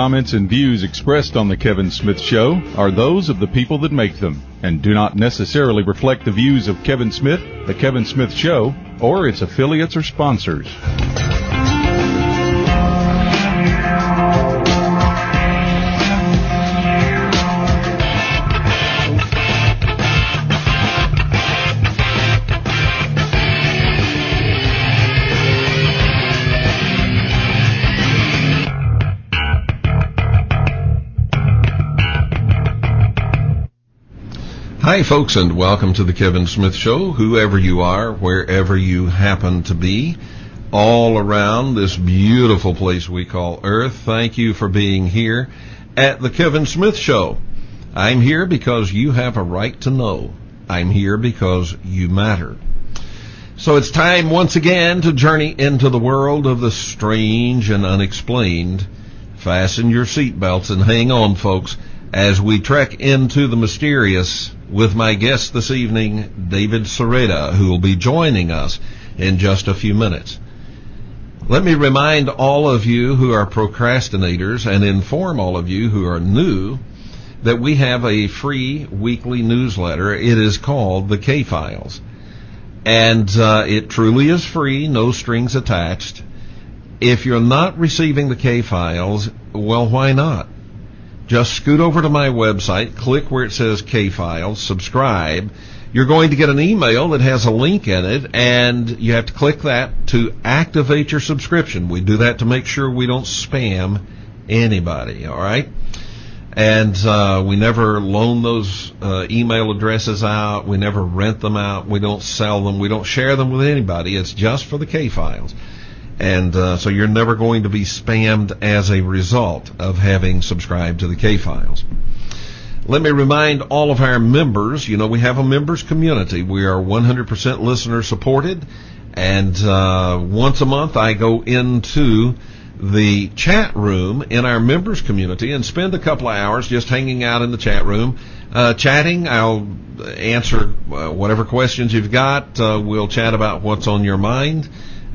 comments, and views expressed on The Kevin Smith Show are those of the people that make them and do not necessarily reflect the views of Kevin Smith, The Kevin Smith Show, or its affiliates or sponsors. Hi, folks, and welcome to the Kevin Smith Show, whoever you are, wherever you happen to be, all around this beautiful place we call Earth. Thank you for being here at the Kevin Smith Show. I'm here because you have a right to know. I'm here because you matter. So it's time once again to journey into the world of the strange and unexplained. Fasten your seatbelts and hang on, folks, as we trek into the mysterious with my guest this evening, David Sereda, who will be joining us in just a few minutes. Let me remind all of you who are procrastinators and inform all of you who are new that we have a free weekly newsletter. It is called the K-Files. And it truly is free, no strings attached. If you're not receiving the K-Files, well, why not? Just scoot over to my website, click where it says K-Files, subscribe. You're going to get an email that has a link in it, and you have to click that to activate your subscription. We do that to make sure we don't spam anybody, all right? And we never loan those email addresses out. We never rent them out. We don't sell them. We don't share them with anybody. It's just for the K-Files. And so you're never going to be spammed as a result of having subscribed to the K-Files. Let me remind all of our members, we have a members community. We are 100% listener supported. And once a month I go into the chat room in our members community and spend a couple of hours just hanging out in the chat room, chatting. I'll answer whatever questions you've got. We'll chat about what's on your mind.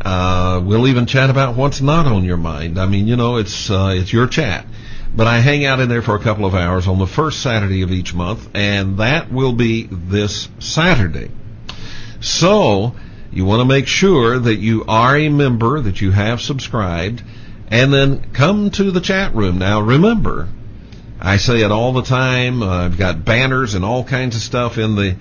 We'll even chat about what's not on your mind. I mean, it's your chat. But I hang out in there for a couple of hours on the first Saturday of each month, and that will be this Saturday. So you want to make sure that you are a member, that you have subscribed, and then come to the chat room. Now, remember, I say it all the time. I've got banners and all kinds of stuff in the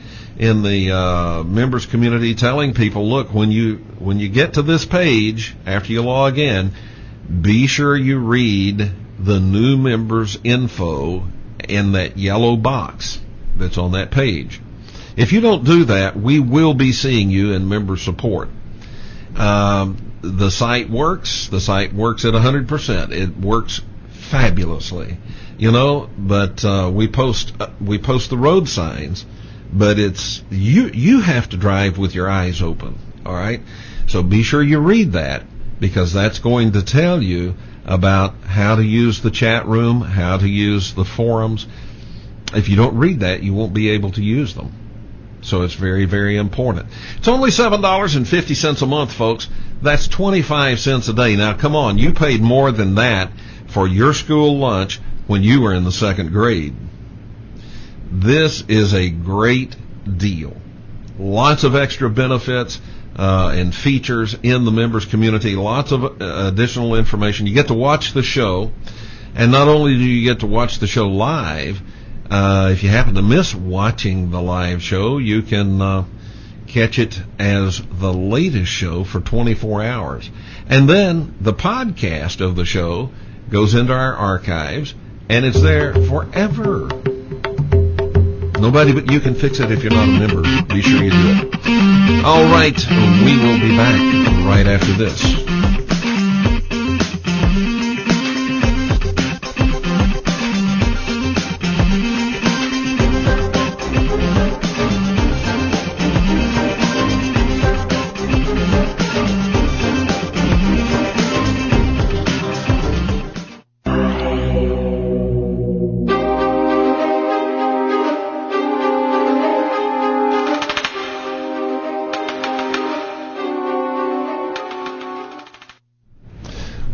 members community telling people, look, when you get to this page after you log in, be sure you read the new members info in that yellow box that's on that page. If you don't do that, we will be seeing you in member support. The site works. The site works at 100%. It works fabulously. But we post the road signs, but it's you have to drive with your eyes open, all right? So be sure you read that, because that's going to tell you about how to use the chat room, how to use the forums. If you don't read that, you won't be able to use them. So it's very, very important. It's only $7.50 a month, folks. That's 25 cents a day. Now, come on, you paid more than that for your school lunch when you were in the second grade. This is a great deal. Lots of extra benefits and features in the members community. Lots of additional information. You get to watch the show, and not only do you get to watch the show live, if you happen to miss watching the live show, you can catch it as the latest show for 24 hours. And then the podcast of the show goes into our archives, and it's there forever. Nobody but you can fix it if you're not a member. Be sure you do it. All right, we will be back right after this.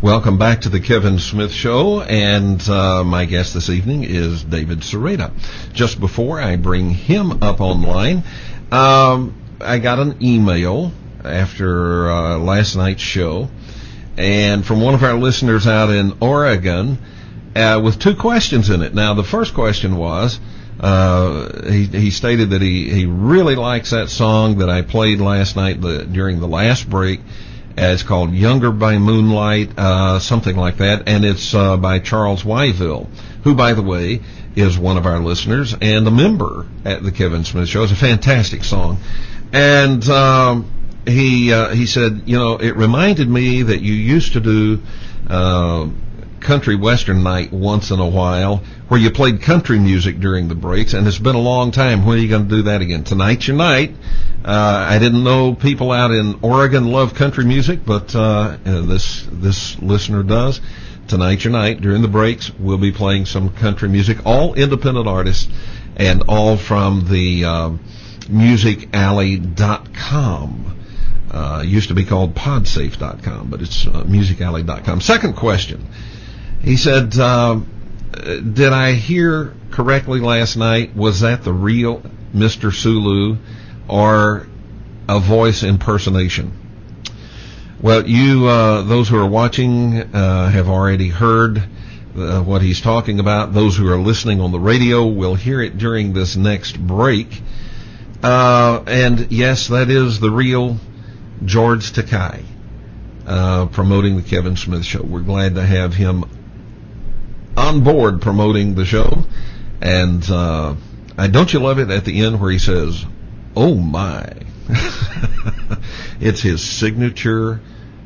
Welcome back to the Kevin Smith Show, and my guest this evening is David Sereda. Just before I bring him up online, I got an email after last night's show, and from one of our listeners out in Oregon, with two questions in it. Now, the first question was, he stated that he really likes that song that I played last night during the last break. It's called Younger by Moonlight, something like that, and it's by Charles Wyville, who, by the way, is one of our listeners and a member at the Kevin Smith Show. It's a fantastic song. And he said, you know, it reminded me that you used to do country western night once in a while where you played country music during the breaks, and it's been a long time. When are you going to do that again? Tonight's your night. I didn't know people out in Oregon love country music, but this listener does. Tonight's your night. During the breaks, we'll be playing some country music, all independent artists, and all from the musicalley.com. Used to be called podsafe.com, but it's musicalley.com. Second question. He said, did I hear correctly last night? Was that the real Mr. Sulu or a voice impersonation? Well, you, those who are watching, have already heard what he's talking about. Those who are listening on the radio will hear it during this next break. And yes, that is the real George Takei, promoting the Kevin Smith Show. We're glad to have him on board promoting the show. And don't you love it at the end where he says, "Oh my." It's his signature,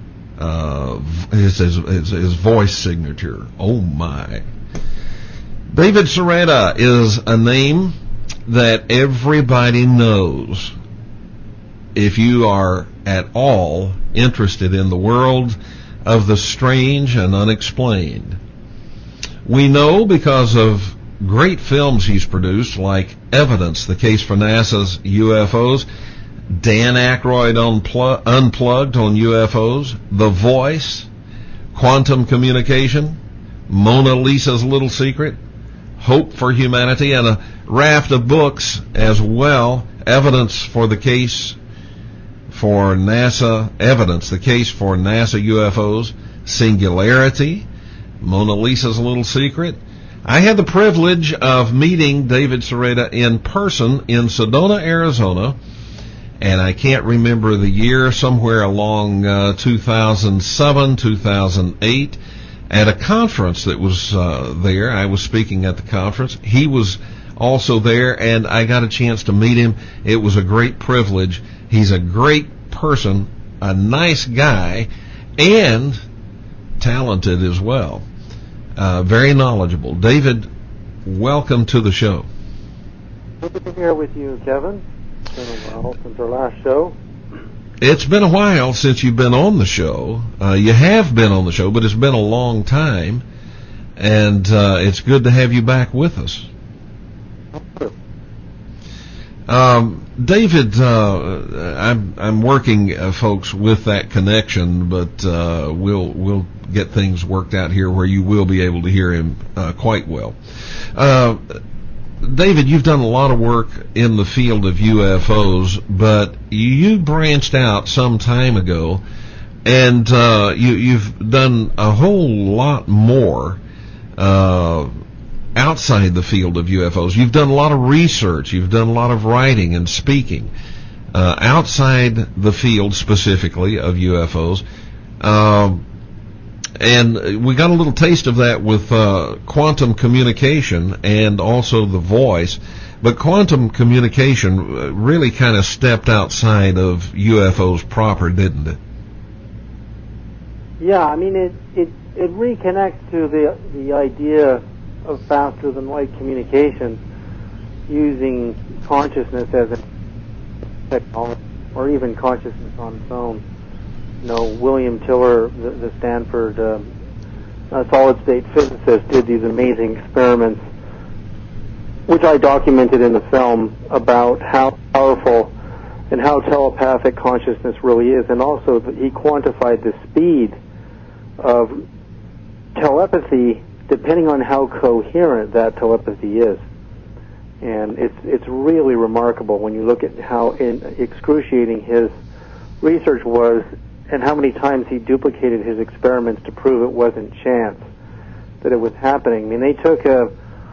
his voice signature. Oh my. David Sereda is a name that everybody knows if you are at all interested in the world of the strange and unexplained. We know because of great films he's produced, like Evidence, the case for NASA's UFOs, Dan Aykroyd Unplugged on UFOs, The Voice, Quantum Communication, Mona Lisa's Little Secret, Hope for Humanity, and a raft of books as well. Evidence for the case for NASA, Evidence, the case for NASA UFOs, Singularity, Mona Lisa's Little Secret. I had the privilege of meeting David Sereda in person in Sedona, Arizona, and I can't remember the year, somewhere along 2007, 2008, at a conference that was there. I was speaking at the conference. He was also there, and I got a chance to meet him. It was a great privilege. He's a great person, a nice guy, and talented as well. Very knowledgeable. David, welcome to the show. Good to be here with you, Kevin. It's been a while since our last show. It's been a while since you've been on the show. You have been on the show, but it's been a long time, and it's good to have you back with us. David, I'm working, folks, with that connection, but we'll get things worked out here where you will be able to hear him quite well. David, you've done a lot of work in the field of UFOs, but you branched out some time ago, and you've done a whole lot more outside the field of UFOs. You've done a lot of research. You've done a lot of writing and speaking outside the field specifically of UFOs. And we got a little taste of that with quantum communication and also The Voice. But quantum communication really kind of stepped outside of UFOs proper, didn't it? Yeah, I mean, it reconnects to the idea of faster than light communication using consciousness as a technology, or even consciousness on its own. You know, William Tiller, the Stanford solid-state physicist, did these amazing experiments, which I documented in the film, about how powerful and how telepathic consciousness really is, and also that he quantified the speed of telepathy, depending on how coherent that telepathy is. And it's really remarkable when you look at how excruciating his research was and how many times he duplicated his experiments to prove it wasn't chance, that it was happening. I mean, they took a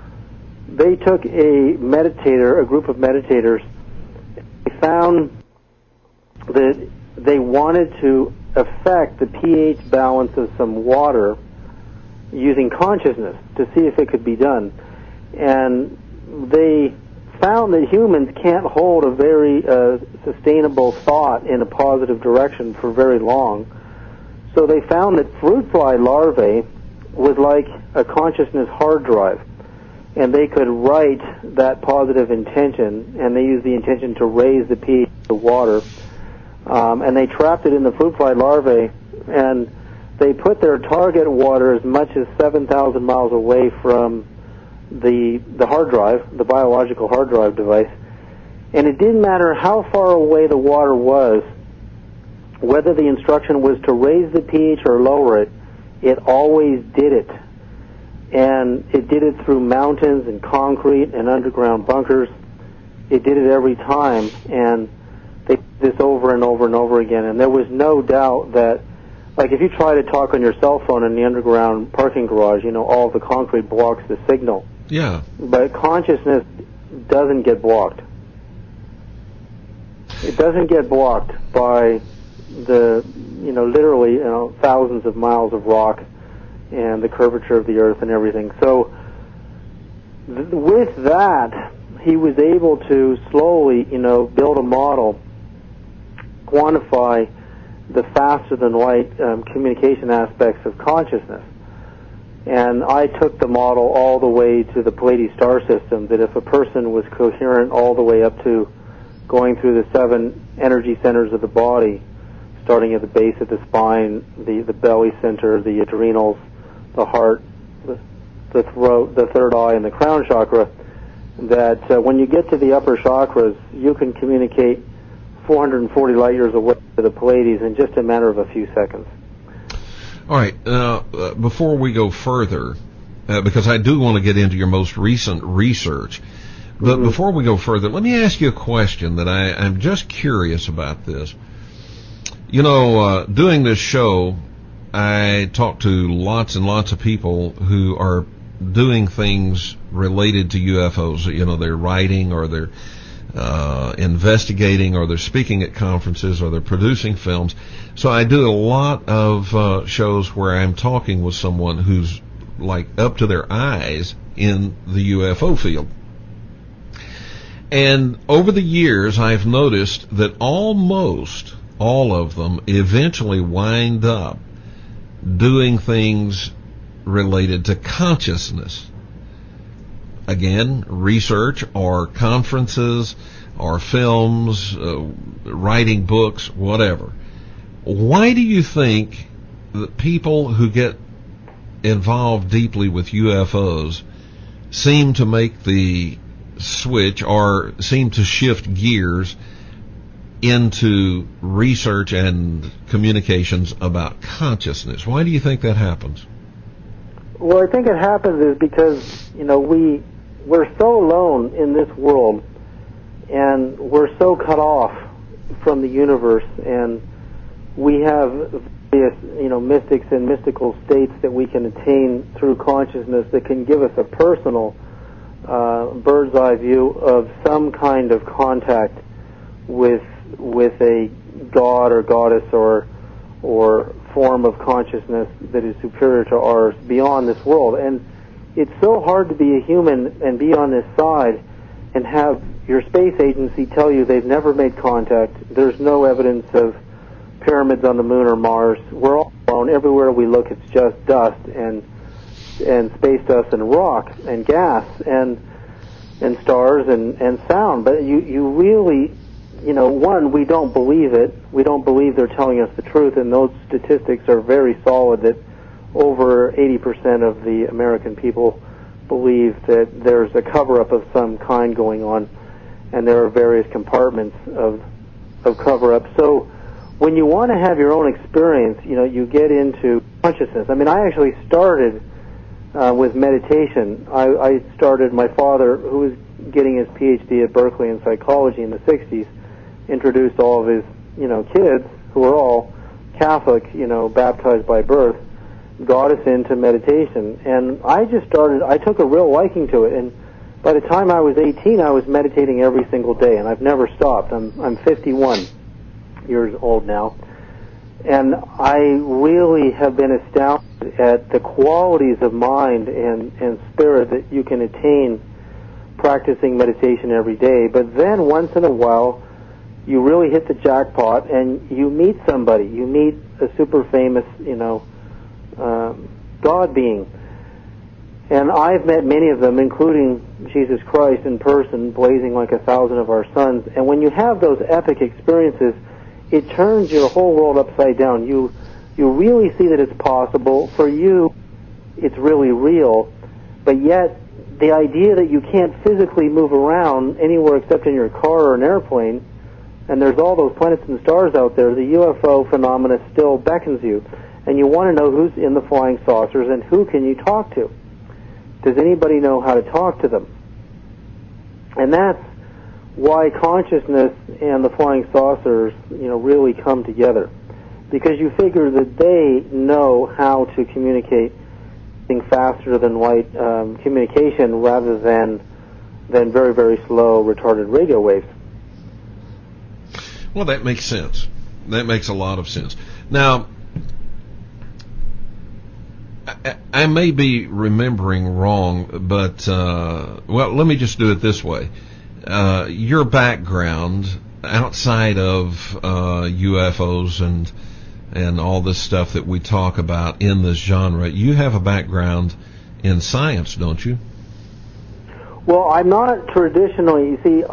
meditator, a group of meditators. They found that they wanted to affect the pH balance of some water using consciousness to see if it could be done. And they found that humans can't hold a very sustainable thought in a positive direction for very long. So they found that fruit fly larvae was like a consciousness hard drive. And they could write that positive intention, and they used the intention to raise the pH of the water. And they trapped it in the fruit fly larvae, and they put their target water as much as 7,000 miles away from the hard drive, the biological hard drive device. And it didn't matter how far away the water was, whether the instruction was to raise the pH or lower it, it always did it. And it did it through mountains and concrete and underground bunkers. It did it every time, and they did this over and over and over again. And there was no doubt that, like if you try to talk on your cell phone in the underground parking garage, all of the concrete blocks the signal. Yeah. But consciousness doesn't get blocked. It doesn't get blocked by the, literally, thousands of miles of rock and the curvature of the earth and everything. So with that, he was able to slowly, build a model, quantify the faster-than-light communication aspects of consciousness. And I took the model all the way to the Pleiades star system, that if a person was coherent all the way up to going through the 7 energy centers of the body, starting at the base of the spine, the belly center, the adrenals, the heart, the throat, the third eye, and the crown chakra, that when you get to the upper chakras, you can communicate 440 light years away to the Pleiades in just a matter of a few seconds. All right. Before we go further, because I do want to get into your most recent research, but before we go further, let me ask you a question that I'm just curious about this. Doing this show, I talk to lots and lots of people who are doing things related to UFOs. They're writing, or they're investigating, or they're speaking at conferences, or they're producing films. So I do a lot of shows where I'm talking with someone who's like up to their eyes in the UFO field. And over the years, I've noticed that almost all of them eventually wind up doing things related to consciousness. Again, research or conferences or films, writing books, whatever. Why do you think that people who get involved deeply with UFOs seem to make the switch or seem to shift gears into research and communications about consciousness? Why do you think that happens? Well, I think it happens is because, we're so alone in this world, and we're so cut off from the universe, and we have various, mystics and mystical states that we can attain through consciousness that can give us a personal bird's eye view of some kind of contact with a god or goddess or form of consciousness that is superior to ours beyond this world. And it's so hard to be a human and be on this side and have your space agency tell you they've never made contact. There's no evidence of pyramids on the moon or Mars. We're all alone. Everywhere we look, it's just dust and space dust and rock and gas and stars and sound. But you really, one, we don't believe it. We don't believe they're telling us the truth, and those statistics are very solid that over 80% of the American people believe that there's a cover-up of some kind going on, and there are various compartments of cover-up. So when you want to have your own experience, you get into consciousness. I mean, I actually started with meditation. I started, my father, who was getting his PhD at Berkeley in psychology in the 60s, introduced all of his, kids, who were all Catholic, baptized by birth, got us into meditation. And I took a real liking to it. And by the time I was 18, I was meditating every single day, and I've never stopped. I'm 51 years old now. And I really have been astounded at the qualities of mind and spirit that you can attain practicing meditation every day. But then once in a while, you really hit the jackpot and you meet somebody. You meet a super famous, God being. And I've met many of them, including Jesus Christ in person, blazing like 1,000 of our suns. And when you have those epic experiences, it turns your whole world upside down. You really see that it's possible. For you, it's really real. But yet, the idea that you can't physically move around anywhere except in your car or an airplane, and there's all those planets and stars out there, the UFO phenomena still beckons you. And you want to know who's in the flying saucers and who can you talk to. Does anybody know how to talk to them? And that's why consciousness and the flying saucers, really come together. Because you figure that they know how to communicate faster than light communication rather than very, very slow, retarded radio waves. Well, that makes sense. That makes a lot of sense. Now, I may be remembering wrong, but, let me just do it this way. Your background outside of UFOs and all this stuff that we talk about in this genre, you have a background in science, don't you? Well, I'm not traditionally. You see,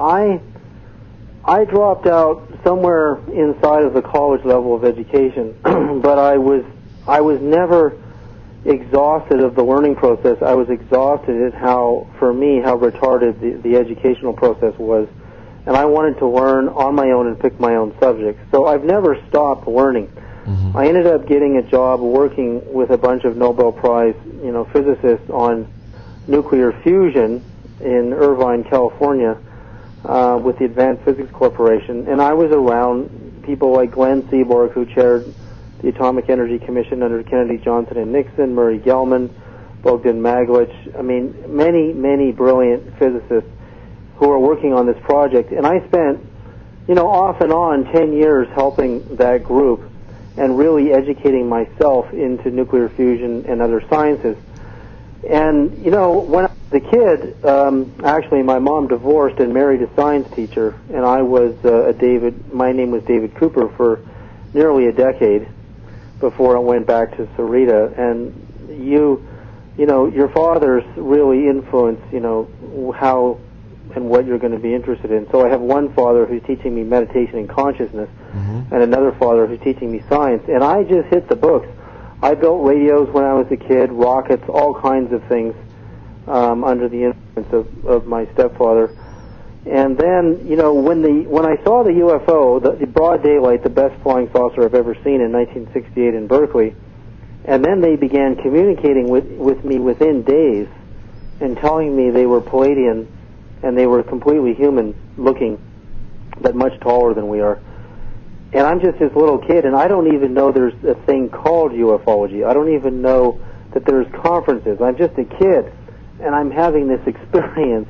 I dropped out somewhere inside of the college level of education, but I was never exhausted of the learning process. I was exhausted at how retarded the educational process was, and I wanted to learn on my own and pick my own subjects. So I've never stopped learning. Mm-hmm. I ended up getting a job working with a bunch of Nobel Prize, physicists on nuclear fusion in Irvine, California, with the Advanced Physics Corporation, and I was around people like Glenn Seaborg, who chaired the Atomic Energy Commission under Kennedy, Johnson, and Nixon, Murray Gell-Mann, Bogdan Maglich. I mean, many, many brilliant physicists who are working on this project. And I spent, off and on 10 years helping that group and really educating myself into nuclear fusion and other sciences. And, when I was a kid, actually my mom divorced and married a science teacher, and I was my name was David Cooper for nearly a decade before I went back to Sarita. And your father's really influenced, how and what you're going to be interested in. So I have one father who's teaching me meditation and consciousness, mm-hmm. and another father who's teaching me science. And I just hit the books. I built radios when I was a kid, rockets, all kinds of things, under the influence of my stepfather. And then, when I saw the UFO, the broad daylight, the best flying saucer I've ever seen in 1968 in Berkeley, and then they began communicating with me within days and telling me they were Palladian and they were completely human looking, but much taller than we are. And I'm just this little kid, and I don't even know there's a thing called ufology. I don't even know that there's conferences. I'm just a kid, and I'm having this experience.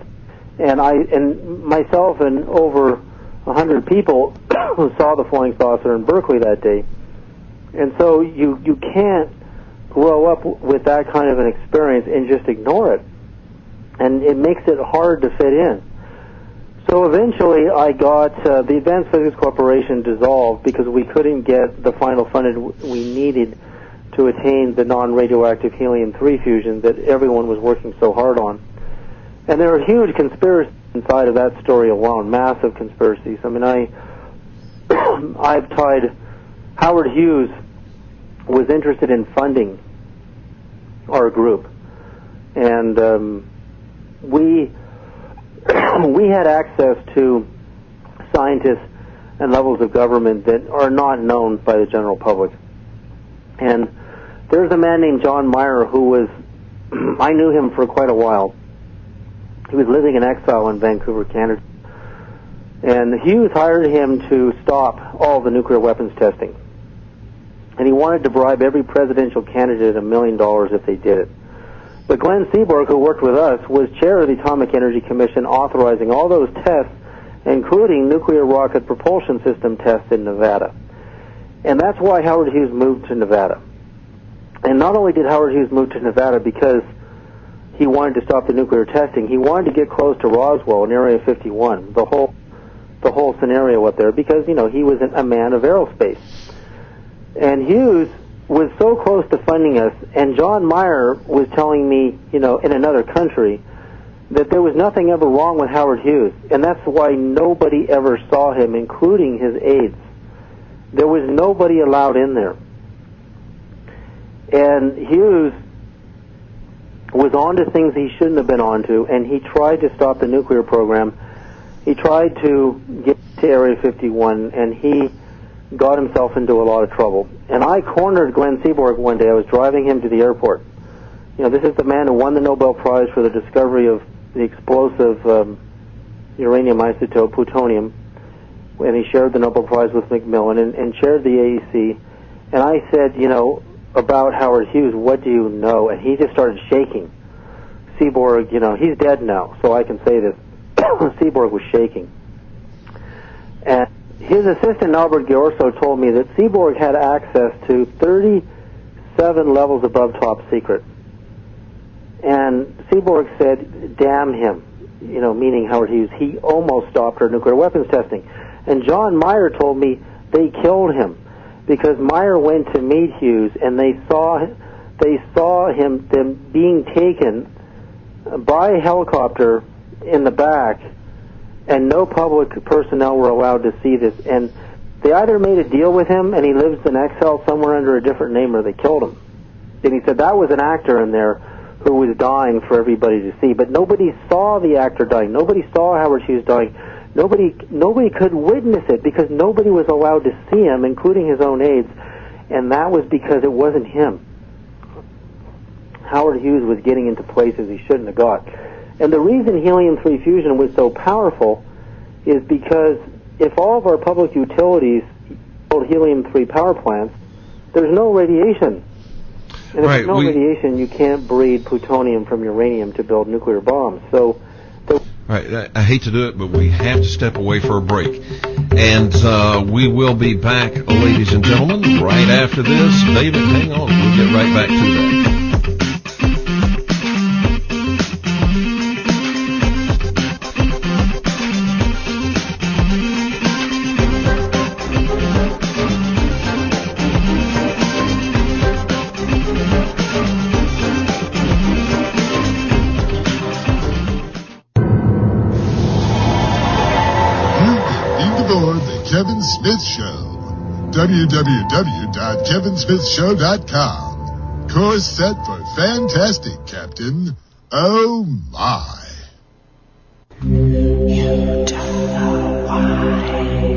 And myself and over 100 people who saw the flying saucer in Berkeley that day. And so you can't grow up with that kind of an experience and just ignore it. And it makes it hard to fit in. So eventually I got the Advanced Physics Corporation dissolved because we couldn't get the final funding we needed to attain the non-radioactive helium-3 fusion that everyone was working so hard on. And there are huge conspiracies inside of that story alone, massive conspiracies. I mean, I've tied Howard Hughes was interested in funding our group, and we had access to scientists and levels of government that are not known by the general public. And there's a man named John Meyer who was, I knew him for quite a while. He was living in exile in Vancouver, Canada. And Hughes hired him to stop all the nuclear weapons testing. And he wanted to bribe every presidential candidate $1 million if they did it. But Glenn Seaborg, who worked with us, was chair of the Atomic Energy Commission authorizing all those tests, including nuclear rocket propulsion system tests in Nevada. And that's why Howard Hughes moved to Nevada. And not only did Howard Hughes move to Nevada because he wanted to stop the nuclear testing, he wanted to get close to Roswell in Area 51, the whole scenario up there, because, you know, he was a man of aerospace. And Hughes was so close to funding us, and John Meyer was telling me, you know, in another country, that there was nothing ever wrong with Howard Hughes, and that's why nobody ever saw him, including his aides. There was nobody allowed in there. And Hughes was onto things he shouldn't have been onto, and he tried to stop the nuclear program. He tried to get to Area 51, and he got himself into a lot of trouble. And I cornered Glenn Seaborg one day. I was driving him to the airport. You know, this is the man who won the Nobel Prize for the discovery of the explosive uranium isotope, plutonium, and he shared the Nobel Prize with Macmillan and chaired the AEC. And I said, you know, about Howard Hughes, what do you know? And he just started shaking. Seaborg, you know, he's dead now, so I can say this. Seaborg was shaking. And his assistant, Albert Giorso, told me that Seaborg had access to 37 levels above top secret. And Seaborg said, damn him, you know, meaning Howard Hughes. He almost stopped our nuclear weapons testing. And John Meyer told me they killed him because Meyer went to meet Hughes, and they saw them being taken by helicopter in the back, and no public personnel were allowed to see this. And they either made a deal with him and he lives in exile somewhere under a different name, or they killed him. And he said that was an actor in there who was dying for everybody to see. But nobody saw the actor dying. Nobody saw Howard Hughes dying. Nobody could witness it because nobody was allowed to see him, including his own aides. And that was because it wasn't him. Howard Hughes was getting into places he shouldn't have got. And the reason helium-3 fusion was so powerful is because if all of our public utilities build helium-3 power plants, there's no radiation. And if there's no radiation, you can't breed plutonium from uranium to build nuclear bombs. So, right, I hate to do it, but we have to step away for a break. And we will be back, ladies and gentlemen, right after this. David, hang on. We'll get right back to that. Kevin Smith Show. www.kevinsmithshow.com. Course set for fantastic, Captain. Oh, my. You don't know why.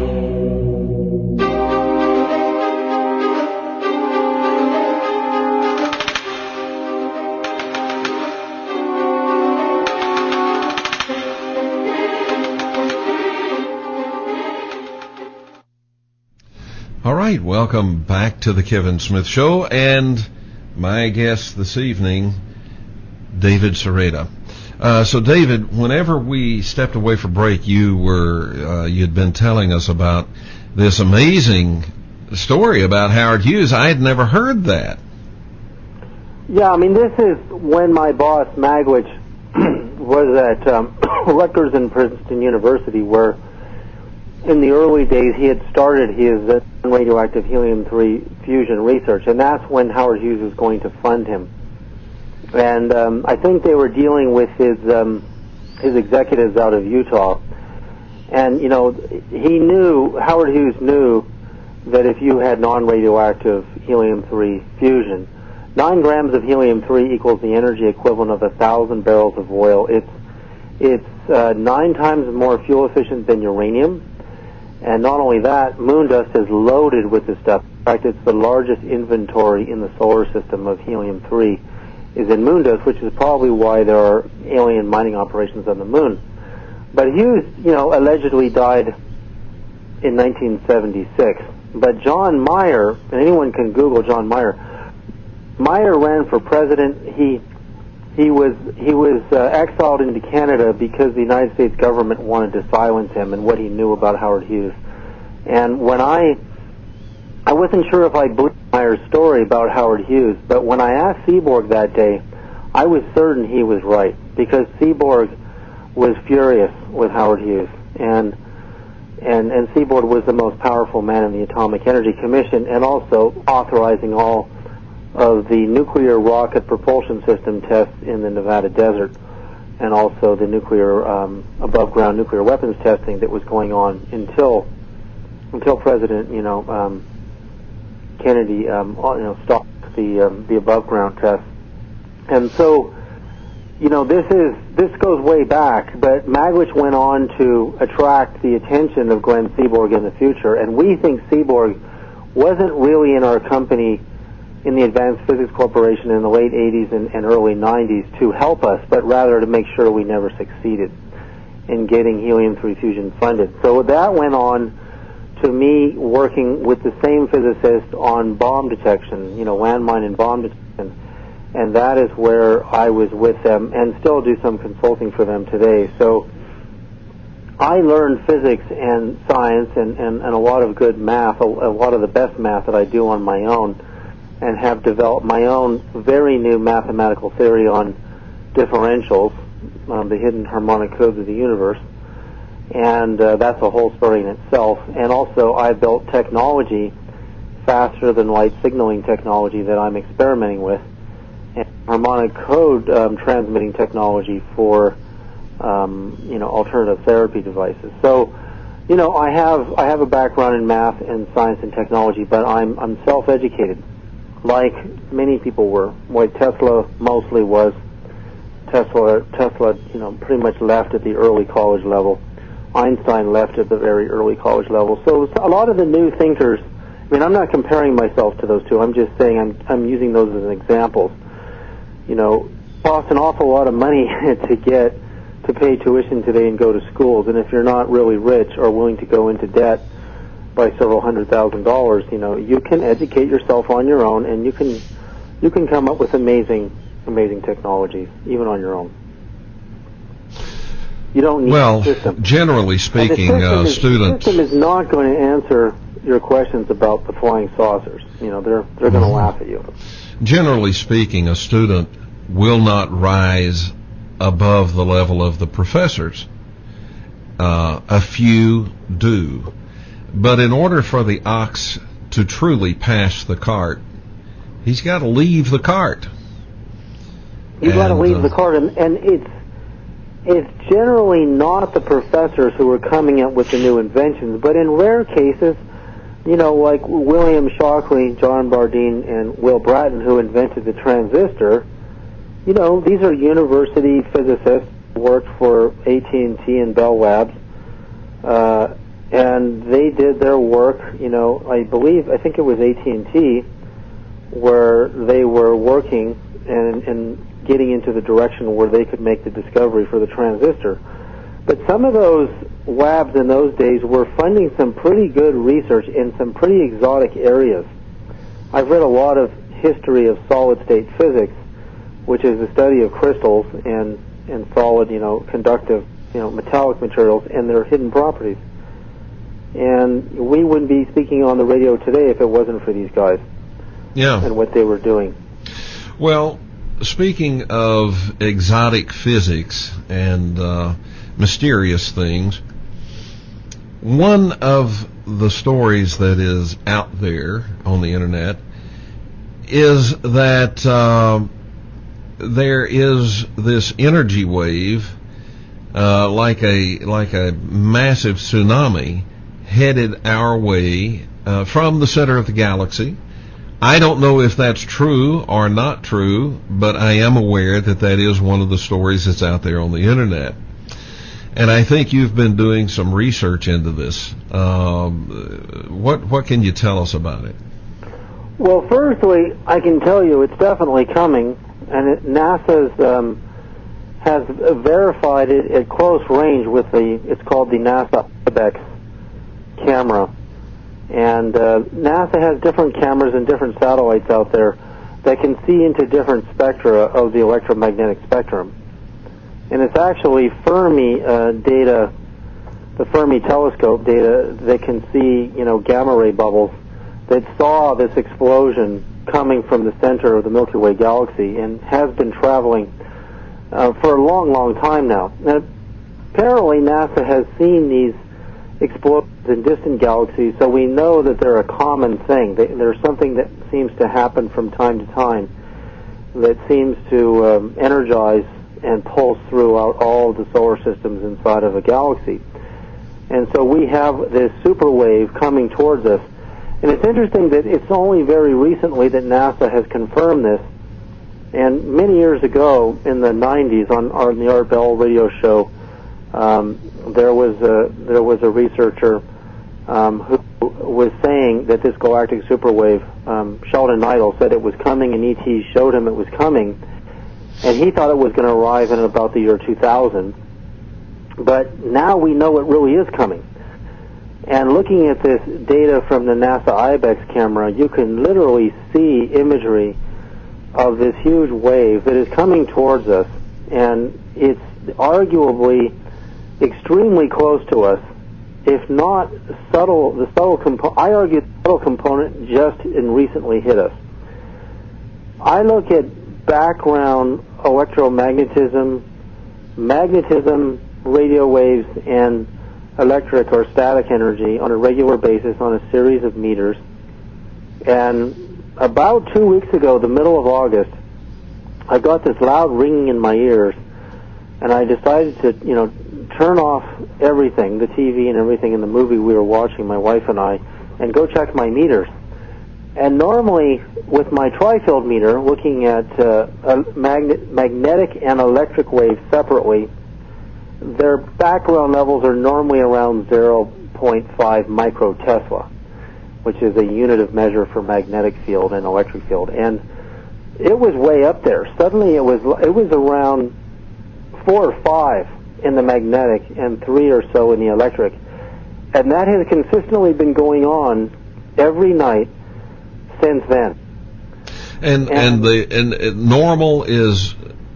All right, welcome back to the Kevin Smith Show, and my guest this evening, David Sereda. So, David, whenever we stepped away for break, you'd been telling us about this amazing story about Howard Hughes. I had never heard that. Yeah, I mean, this is when my boss, Magwitch, was at Rutgers and Princeton University, where in the early days he had started his radioactive helium-3 fusion research, and that's when Howard Hughes was going to fund him. And I think they were dealing with his executives out of Utah. And, you know, Howard Hughes knew that if you had non-radioactive helium-3 fusion, 9 grams of helium-3 equals the energy equivalent of 1,000 barrels of oil. It's 9 times more fuel efficient than uranium. And not only that, moon dust is loaded with this stuff. In fact, it's the largest inventory in the solar system of helium-3 is in moon dust, which is probably why there are alien mining operations on the moon. But Hughes, allegedly died in 1976. But John Meyer, and anyone can Google John Meyer. Meyer ran for president. He was exiled into Canada because the United States government wanted to silence him and what he knew about Howard Hughes. And when I wasn't sure if I believed Meyer's story about Howard Hughes, but when I asked Seaborg that day, I was certain he was right, because Seaborg was furious with Howard Hughes, and Seaborg was the most powerful man in the Atomic Energy Commission, and also authorizing all of the nuclear rocket propulsion system tests in the Nevada desert, and also the nuclear above-ground nuclear weapons testing that was going on until President Kennedy stopped the above-ground tests. And so this goes way back, but Magwitch went on to attract the attention of Glenn Seaborg in the future, and we think Seaborg wasn't really in our company in the Advanced Physics Corporation in the late 80s and early 90s to help us, but rather to make sure we never succeeded in getting helium-3 fusion funded. So that went on to me working with the same physicist on bomb detection, landmine and bomb detection, and that is where I was with them and still do some consulting for them today. So I learned physics and science and a lot of good math, a lot of the best math that I do on my own, and have developed my own very new mathematical theory on differentials, the hidden harmonic codes of the universe, and that's a whole story in itself. And also I built technology, faster than light signaling technology that I'm experimenting with, and harmonic code transmitting technology for alternative therapy devices. So I have a background in math and science and technology, but I'm self-educated, like many people were. Like Tesla mostly was. Tesla pretty much left at the early college level. Einstein left at the very early college level. So a lot of the new thinkers, I'm not comparing myself to those two. I'm just saying I'm using those as examples. Costs an awful lot of money to pay tuition today and go to schools. And if you're not really rich or willing to go into debt by several $100,000, you can educate yourself on your own, and you can come up with amazing technologies even on your own. You don't need a system. Generally speaking, students. The system is not going to answer your questions about the flying saucers. They're going to laugh at you. Generally speaking, a student will not rise above the level of the professors. A few do. But in order for the ox to truly pass the cart, he's got to leave the cart. He's got to leave the cart, and it's generally not the professors who are coming up with the new inventions, but in rare cases, like William Shockley, John Bardeen, and Will Bratton, who invented the transistor, these are university physicists who worked for AT&T and Bell Labs, and they did their work, I think it was AT&T, where they were working and getting into the direction where they could make the discovery for the transistor. But some of those labs in those days were funding some pretty good research in some pretty exotic areas. I've read a lot of history of solid-state physics, which is the study of crystals and solid, conductive, metallic materials and their hidden properties. And we wouldn't be speaking on the radio today if it wasn't for these guys. Yeah. And what they were doing. Well, speaking of exotic physics and mysterious things, one of the stories that is out there on the internet is that there is this energy wave, like a massive tsunami, headed our way from the center of the galaxy. I don't know if that's true or not true, but I am aware that is one of the stories that's out there on the internet. And I think you've been doing some research into this. What can you tell us about it? Well, firstly, I can tell you it's definitely coming, and NASA's has verified it at close range with it's called the NASA IBEX camera. And NASA has different cameras and different satellites out there that can see into different spectra of the electromagnetic spectrum. And it's actually Fermi data, the Fermi telescope data, that can see, gamma ray bubbles that saw this explosion coming from the center of the Milky Way galaxy and has been traveling for a long, long time now. Now, apparently NASA has seen these explosions in distant galaxies, so we know that they're a common thing. There's something that seems to happen from time to time that seems to energize and pulse throughout all of the solar systems inside of a galaxy. And so we have this super wave coming towards us. And it's interesting that it's only very recently that NASA has confirmed this. And many years ago, in the 90s, on the Art Bell radio show, there was a researcher who was saying that this galactic superwave, Sheldon Neidl said it was coming, and ET showed him it was coming, and he thought it was going to arrive in about the year 2000. But now we know it really is coming. And looking at this data from the NASA IBEX camera, you can literally see imagery of this huge wave that is coming towards us, and it's arguably extremely close to us, if not subtle. The subtle component, I argue, the subtle component just recently hit us. I look at background electromagnetism, magnetism, radio waves, and electric or static energy on a regular basis on a series of meters. And about 2 weeks ago, the middle of August, I got this loud ringing in my ears, and I decided to, turn off everything, the TV and everything in the movie we were watching, my wife and I, and go check my meters. And normally, with my tri-field meter, looking at magnetic and electric waves separately, their background levels are normally around 0.5 microtesla, which is a unit of measure for magnetic field and electric field. And it was way up there. Suddenly, it was around 4 or 5 in the magnetic and 3 or so in the electric. And that has consistently been going on every night since then. And normal is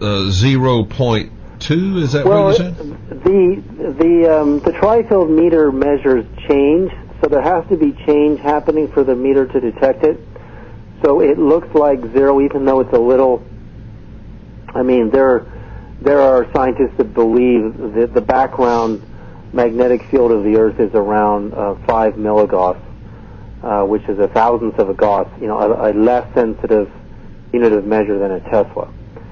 0.2. Is that what you said? The tri-field meter measures change, so there has to be change happening for the meter to detect it. So it looks like 0, even though it's a little. I mean, there are scientists that believe that the background magnetic field of the Earth is around 5 milligauss, which is a thousandth of a gauss, a less sensitive unit of measure than a Tesla.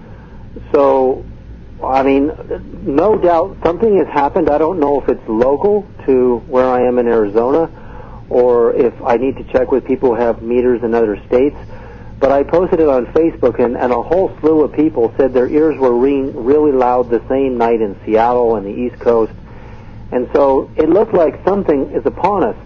So, I mean, no doubt something has happened. I don't know if it's local to where I am in Arizona or if I need to check with people who have meters in other states. But I posted it on Facebook, and a whole slew of people said their ears were ringing really loud the same night in Seattle and the East Coast. And so it looked like something is upon us.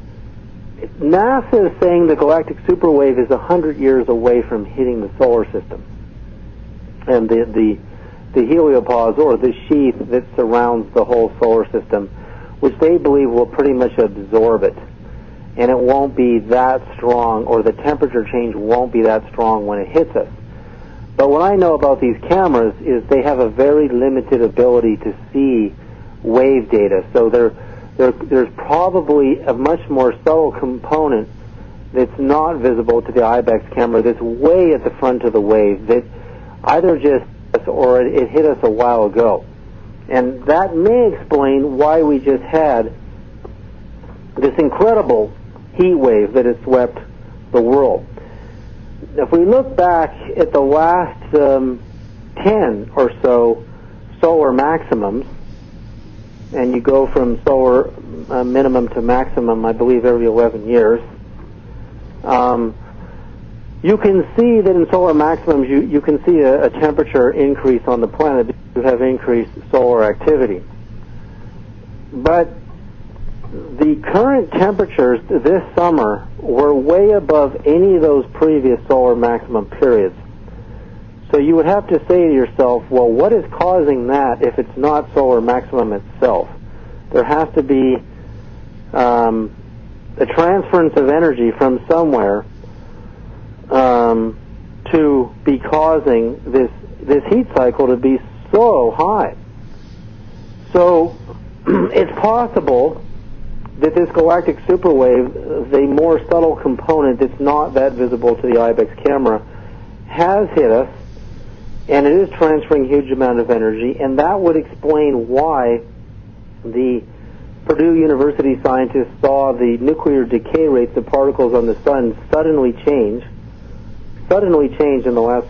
NASA is saying the galactic superwave is 100 years away from hitting the solar system. And the heliopause, or the sheath that surrounds the whole solar system, which they believe will pretty much absorb it. And it won't be that strong, or the temperature change won't be that strong when it hits us. But what I know about these cameras is they have a very limited ability to see wave data. So there's probably a much more subtle component that's not visible to the IBEX camera that's way at the front of the wave that either just or it hit us a while ago. And that may explain why we just had this incredible heat wave that has swept the world. If we look back at the last 10 or so solar maximums, and you go from solar minimum to maximum, I believe, every 11 years, you can see that in solar maximums, you can see a temperature increase on the planet. You have increased solar activity. But the current temperatures this summer were way above any of those previous solar maximum periods. So you would have to say to yourself, well, what is causing that if it's not solar maximum itself? There has to be a transference of energy from somewhere to be causing this heat cycle to be so high. So it's possible that this galactic superwave, the more subtle component that's not that visible to the IBEX camera, has hit us, and it is transferring a huge amount of energy, and that would explain why the Purdue University scientists saw the nuclear decay rates of particles on the sun suddenly change in the last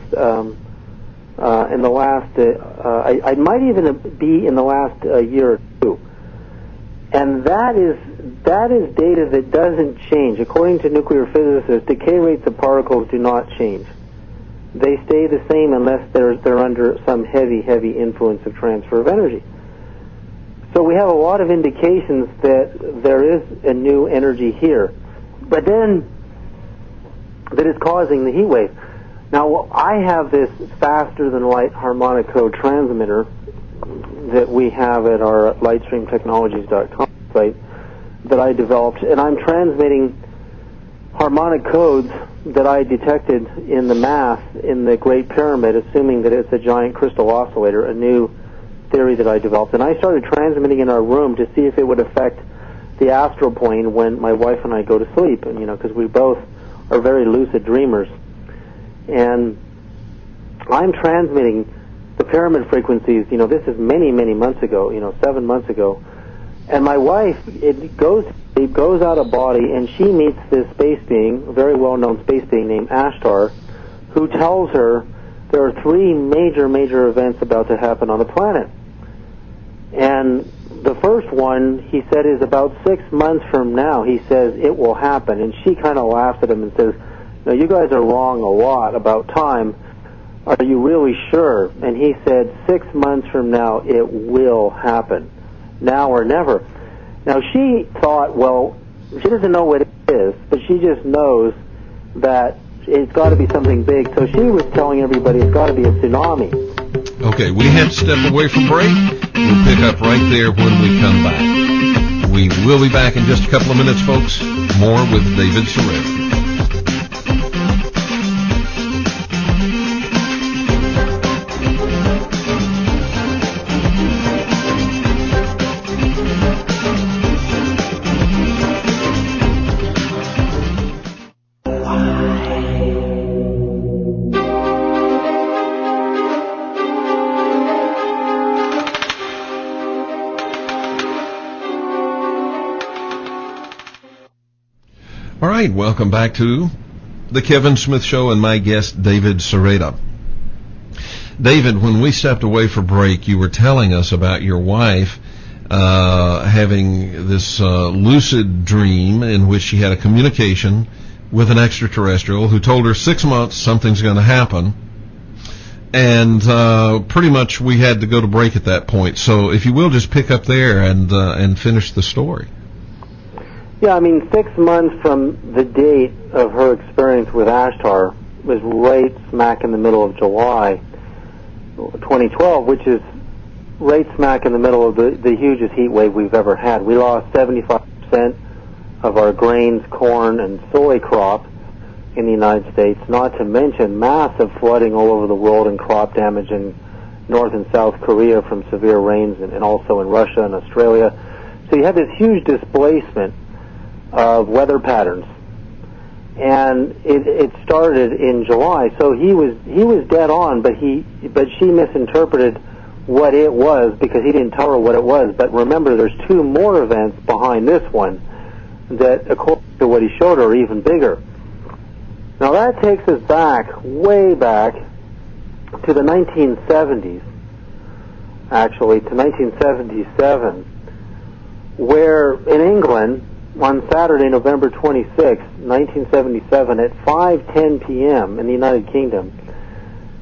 I might even be in the last year or two. And that is data that doesn't change. According to nuclear physicists, decay rates of particles do not change. They stay the same unless they're under some heavy influence of transfer of energy. So we have a lot of indications that there is a new energy here, but then that is causing the heat wave. Now, I have this faster-than-light harmonic code transmitter that we have at our lightstreamtechnologies.com site that I developed, and I'm transmitting harmonic codes that I detected in the mass in the Great Pyramid, assuming that it's a giant crystal oscillator, a new theory that I developed. And I started transmitting in our room to see if it would affect the astral plane when my wife and I go to sleep, and because we both are very lucid dreamers. And I'm transmitting the pyramid frequencies, this is many months ago, 7 months ago. And my wife, it goes out of body, and she meets this space being, a very well-known space being named Ashtar, who tells her there are 3 major events about to happen on the planet. And the first one, he said, is about 6 months from now. He says it will happen. And she kind of laughs at him and says, no, you guys are wrong a lot about time. Are you really sure? And he said, 6 months from now, it will happen. Now or never. Now, she thought, well, she doesn't know what it is, but she just knows that it's got to be something big. So she was telling everybody it's got to be a tsunami. Okay, we have to step away from break. We'll pick up right there when we come back. We will be back in just a couple of minutes, folks. More with David Sereda. All right, welcome back to the Kevin Smith Show and my guest, David Sereda. David, when we stepped away for break, you were telling us about your wife having this lucid dream in which she had a communication with an extraterrestrial who told her 6 months something's going to happen. And pretty much we had to go to break at that point. So if you will, just pick up there and finish the story. Yeah, 6 months from the date of her experience with Ashtar was right smack in the middle of July 2012, which is right smack in the middle of the hugest heat wave we've ever had. We lost 75% of our grains, corn, and soy crop in the United States, not to mention massive flooding all over the world and crop damage in North and South Korea from severe rains and also in Russia and Australia. So you have this huge displacement of weather patterns, and it started in July. So he was dead on, but she misinterpreted what it was because he didn't tell her what it was. But remember, there's 2 more events behind this one that, according to what he showed her, are even bigger. Now that takes us way back to the 1970s, actually to 1977, where in England, on Saturday, November 26, 1977, at 5:10 p.m. in the United Kingdom,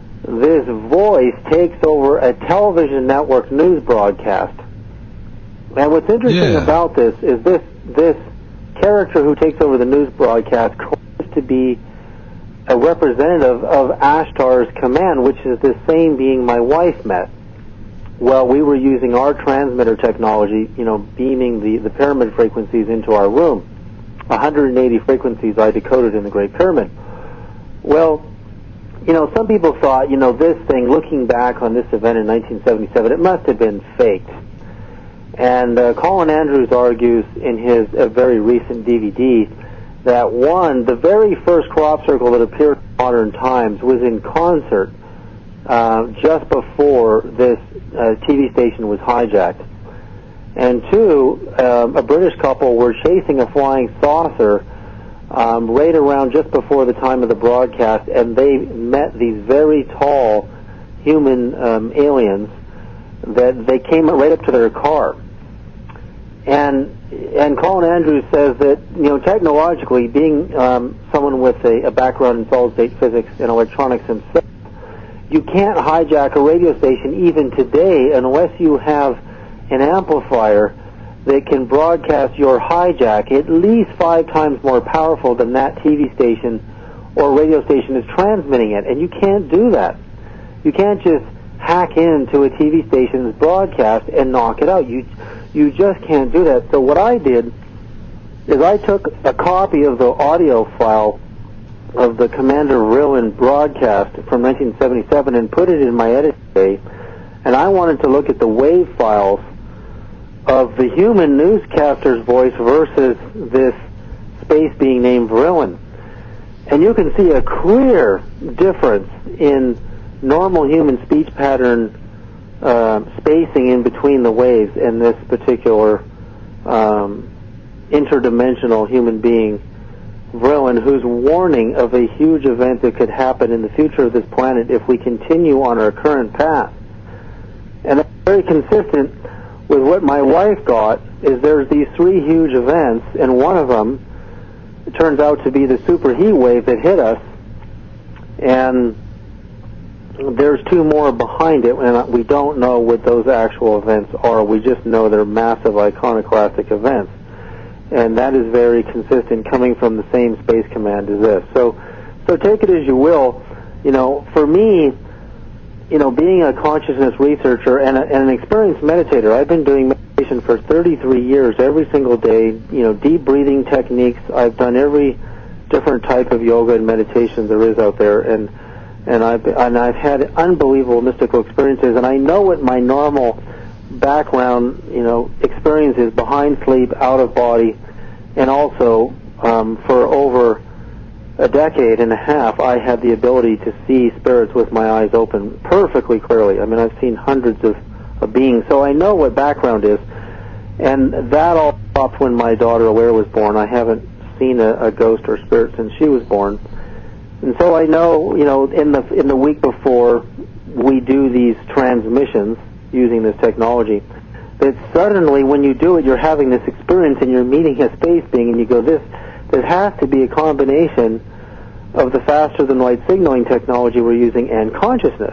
this voice takes over a television network news broadcast And what's interesting about this is this character who takes over the news broadcast claims to be a representative of Ashtar's command, which is the same being my wife met. Well, we were using our transmitter technology, beaming the pyramid frequencies into our room. 180 frequencies I decoded in the Great Pyramid. Well, some people thought, this thing, looking back on this event in 1977, it must have been faked. And Colin Andrews argues in his very recent DVD that, one, the very first crop circle that appeared in Modern Times was in concert just before this TV station was hijacked. And two, a British couple were chasing a flying saucer right around just before the time of the broadcast, and they met these very tall human aliens that they came right up to their car. And Colin Andrews says that, technologically, being someone with a background in solid-state physics and electronics himself, you can't hijack a radio station even today unless you have an amplifier that can broadcast your hijack at least 5 times more powerful than that TV station or radio station is transmitting it. And you can't do that. You can't just hack into a TV station's broadcast and knock it out. You just can't do that. So what I did is I took a copy of the audio file of the Commander Vrillin broadcast from 1977 and put it in my edit bay, and I wanted to look at the wave files of the human newscaster's voice versus this space being named Vrillin. And you can see a clear difference in normal human speech pattern spacing in between the waves and this particular interdimensional human being, Vrillin, who's warning of a huge event that could happen in the future of this planet if we continue on our current path. And that's very consistent with what my wife got, is there's these 3 huge events, and one of them turns out to be the super heat wave that hit us, and there's 2 more behind it, and we don't know what those actual events are. We just know they're massive iconoclastic events. And that is very consistent, coming from the same space command as this. So take it as you will. For me, being a consciousness researcher and an experienced meditator, I've been doing meditation for 33 years, every single day. Deep breathing techniques. I've done every different type of yoga and meditation there is out there, and I've had unbelievable mystical experiences. And I know what my normal background, experiences behind sleep, out of body, and also for over a decade and a half, I had the ability to see spirits with my eyes open perfectly clearly. I mean, I've seen hundreds of beings, so I know what background is. And that all stopped when my daughter Alaire was born. I haven't seen a ghost or spirit since she was born. And so I know, in the week before we do these transmissions using this technology, that suddenly when you do it, you're having this experience and you're meeting a space being, and you go, this has to be a combination of the faster-than-light signaling technology we're using and consciousness.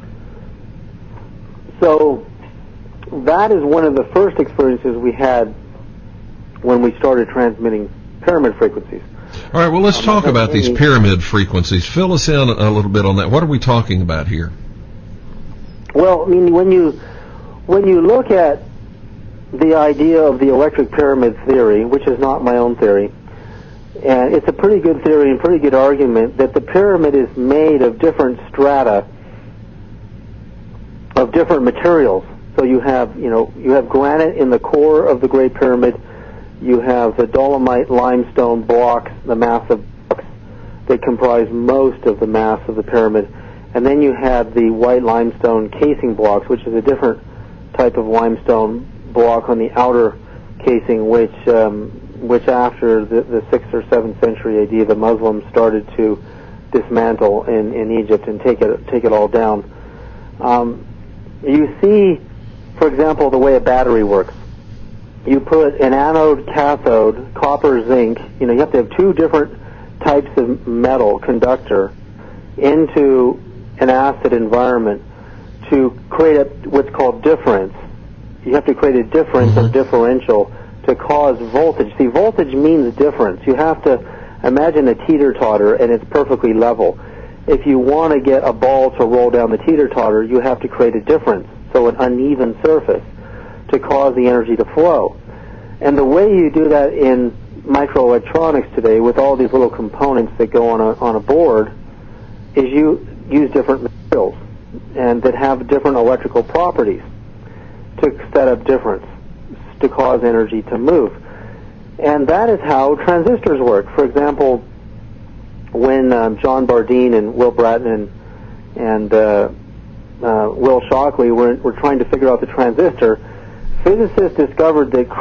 So that is one of the first experiences we had when we started transmitting pyramid frequencies. All right, well, let's talk about these pyramid frequencies. Fill us in a little bit on that. What are we talking about here? Well, I mean, when you look at the idea of the electric pyramid theory, which is not my own theory, and it's a pretty good theory and pretty good argument that the pyramid is made of different strata of different materials. So you have granite in the core of the Great Pyramid. You have the dolomite limestone blocks, the massive blocks that comprise most of the mass of the pyramid. And then you have the white limestone casing blocks, which is a different type of limestone block on the outer casing, which after the 6th or 7th century AD, the Muslims started to dismantle in Egypt and take it all down. You see, for example, the way a battery works. You put an anode, cathode, copper, zinc. You have to have 2 different types of metal conductor into an acid environment to create what's called difference. you have to create a difference or differential to cause voltage. See, voltage means difference. You have to imagine a teeter-totter, and it's perfectly level. If you want to get a ball to roll down the teeter-totter, you have to create a difference, so an uneven surface, to cause the energy to flow. And the way you do that in microelectronics today, with all these little components that go on a board, is you use different materials and that have different electrical properties to set up difference, to cause energy to move. And that is how transistors work. For example, when John Bardeen and Will Bratton and Will Shockley were trying to figure out the transistor, physicists discovered that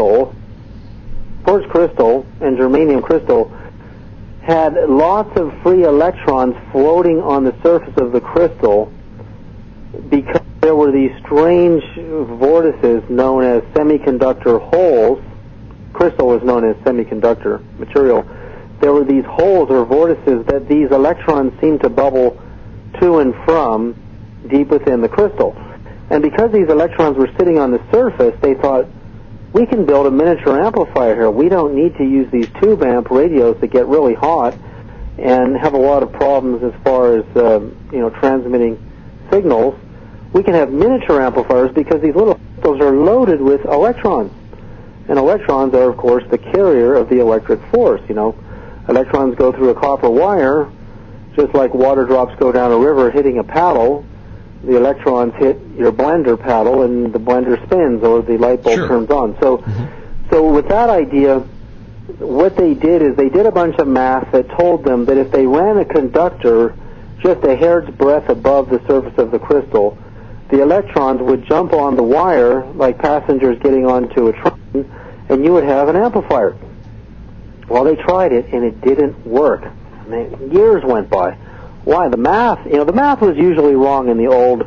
quartz crystal and germanium crystal had lots of free electrons floating on the surface of the crystal because there were these strange vortices known as semiconductor holes. Crystal was known as semiconductor material. There were these holes or vortices that these electrons seemed to bubble to and from deep within the crystal. And because these electrons were sitting on the surface, they thought, we can build a miniature amplifier here. We don't need to use these tube amp radios that get really hot and have a lot of problems as far as transmitting signals. We can have miniature amplifiers because these little crystals are loaded with electrons. And electrons are, of course, the carrier of the electric force. Electrons go through a copper wire, just like water drops go down a river hitting a paddle. The electrons hit your blender paddle, and the blender spins, or the light bulb turns on. So with that idea, what they did is they did a bunch of math that told them that if they ran a conductor just a hair's breadth above the surface of the crystal, the electrons would jump on the wire like passengers getting onto a train, and you would have an amplifier. Well, they tried it, and it didn't work. Years went by. Why? The math, the math was usually wrong in the old,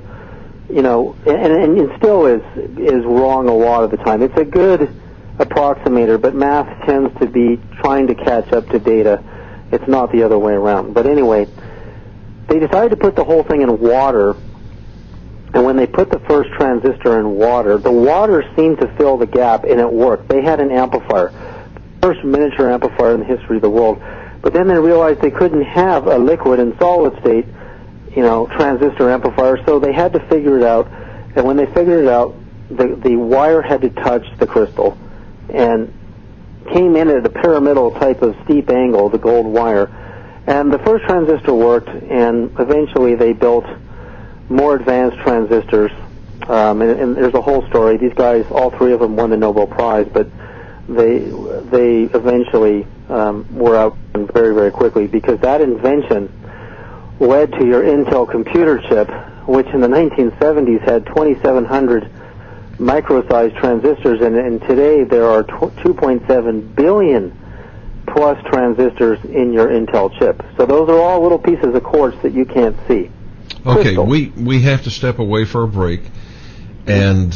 and still is wrong a lot of the time. It's a good approximator, but math tends to be trying to catch up to data. It's not the other way around. But anyway, they decided to put the whole thing in water, and when they put the first transistor in water, the water seemed to fill the gap, and it worked. They had an amplifier, the first miniature amplifier in the history of the world. But then they realized they couldn't have a liquid and solid state, transistor amplifier, so they had to figure it out. And when they figured it out, the wire had to touch the crystal and came in at a pyramidal type of steep angle, the gold wire. And the first transistor worked, and eventually they built more advanced transistors. And there's a whole story. These guys, all three of them, won the Nobel Prize, but they eventually were out very, very quickly, because that invention led to your Intel computer chip, which in the 1970s had 2,700 micro-sized transistors, and today there are 2.7 billion plus transistors in your Intel chip. So those are all little pieces of quartz that you can't see. Okay, we have to step away for a break, and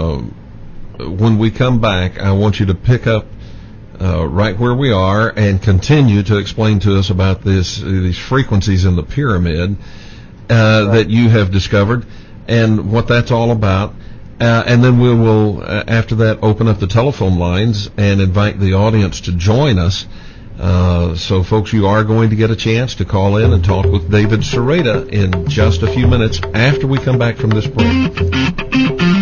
when we come back, I want you to pick up right where we are and continue to explain to us about these frequencies in the pyramid that you have discovered and what that's all about. And then we will, after that, open up the telephone lines and invite the audience to join us. So, folks, you are going to get a chance to call in and talk with David Sereda in just a few minutes after we come back from this break.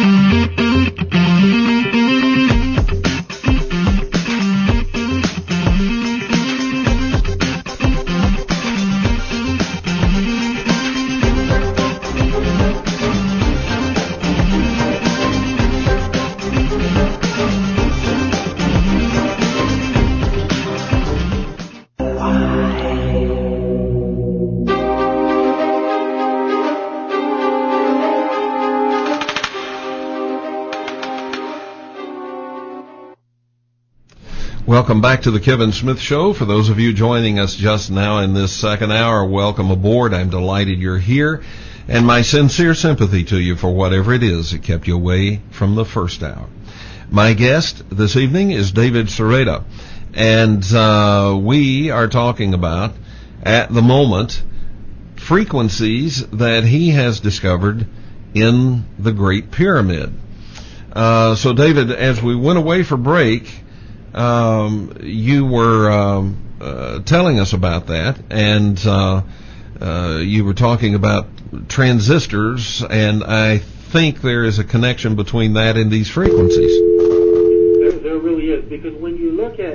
Welcome back to the Kevin Smith Show. For those of you joining us just now in this second hour, welcome aboard. I'm delighted you're here, and my sincere sympathy to you for whatever it is that kept you away from the first hour. My guest this evening is David Sereda, and we are talking about, at the moment, frequencies that he has discovered in the Great Pyramid. So, David, as we went away for break, you were telling us about that, and you were talking about transistors, and I think there is a connection between that and these frequencies. There really is, because when you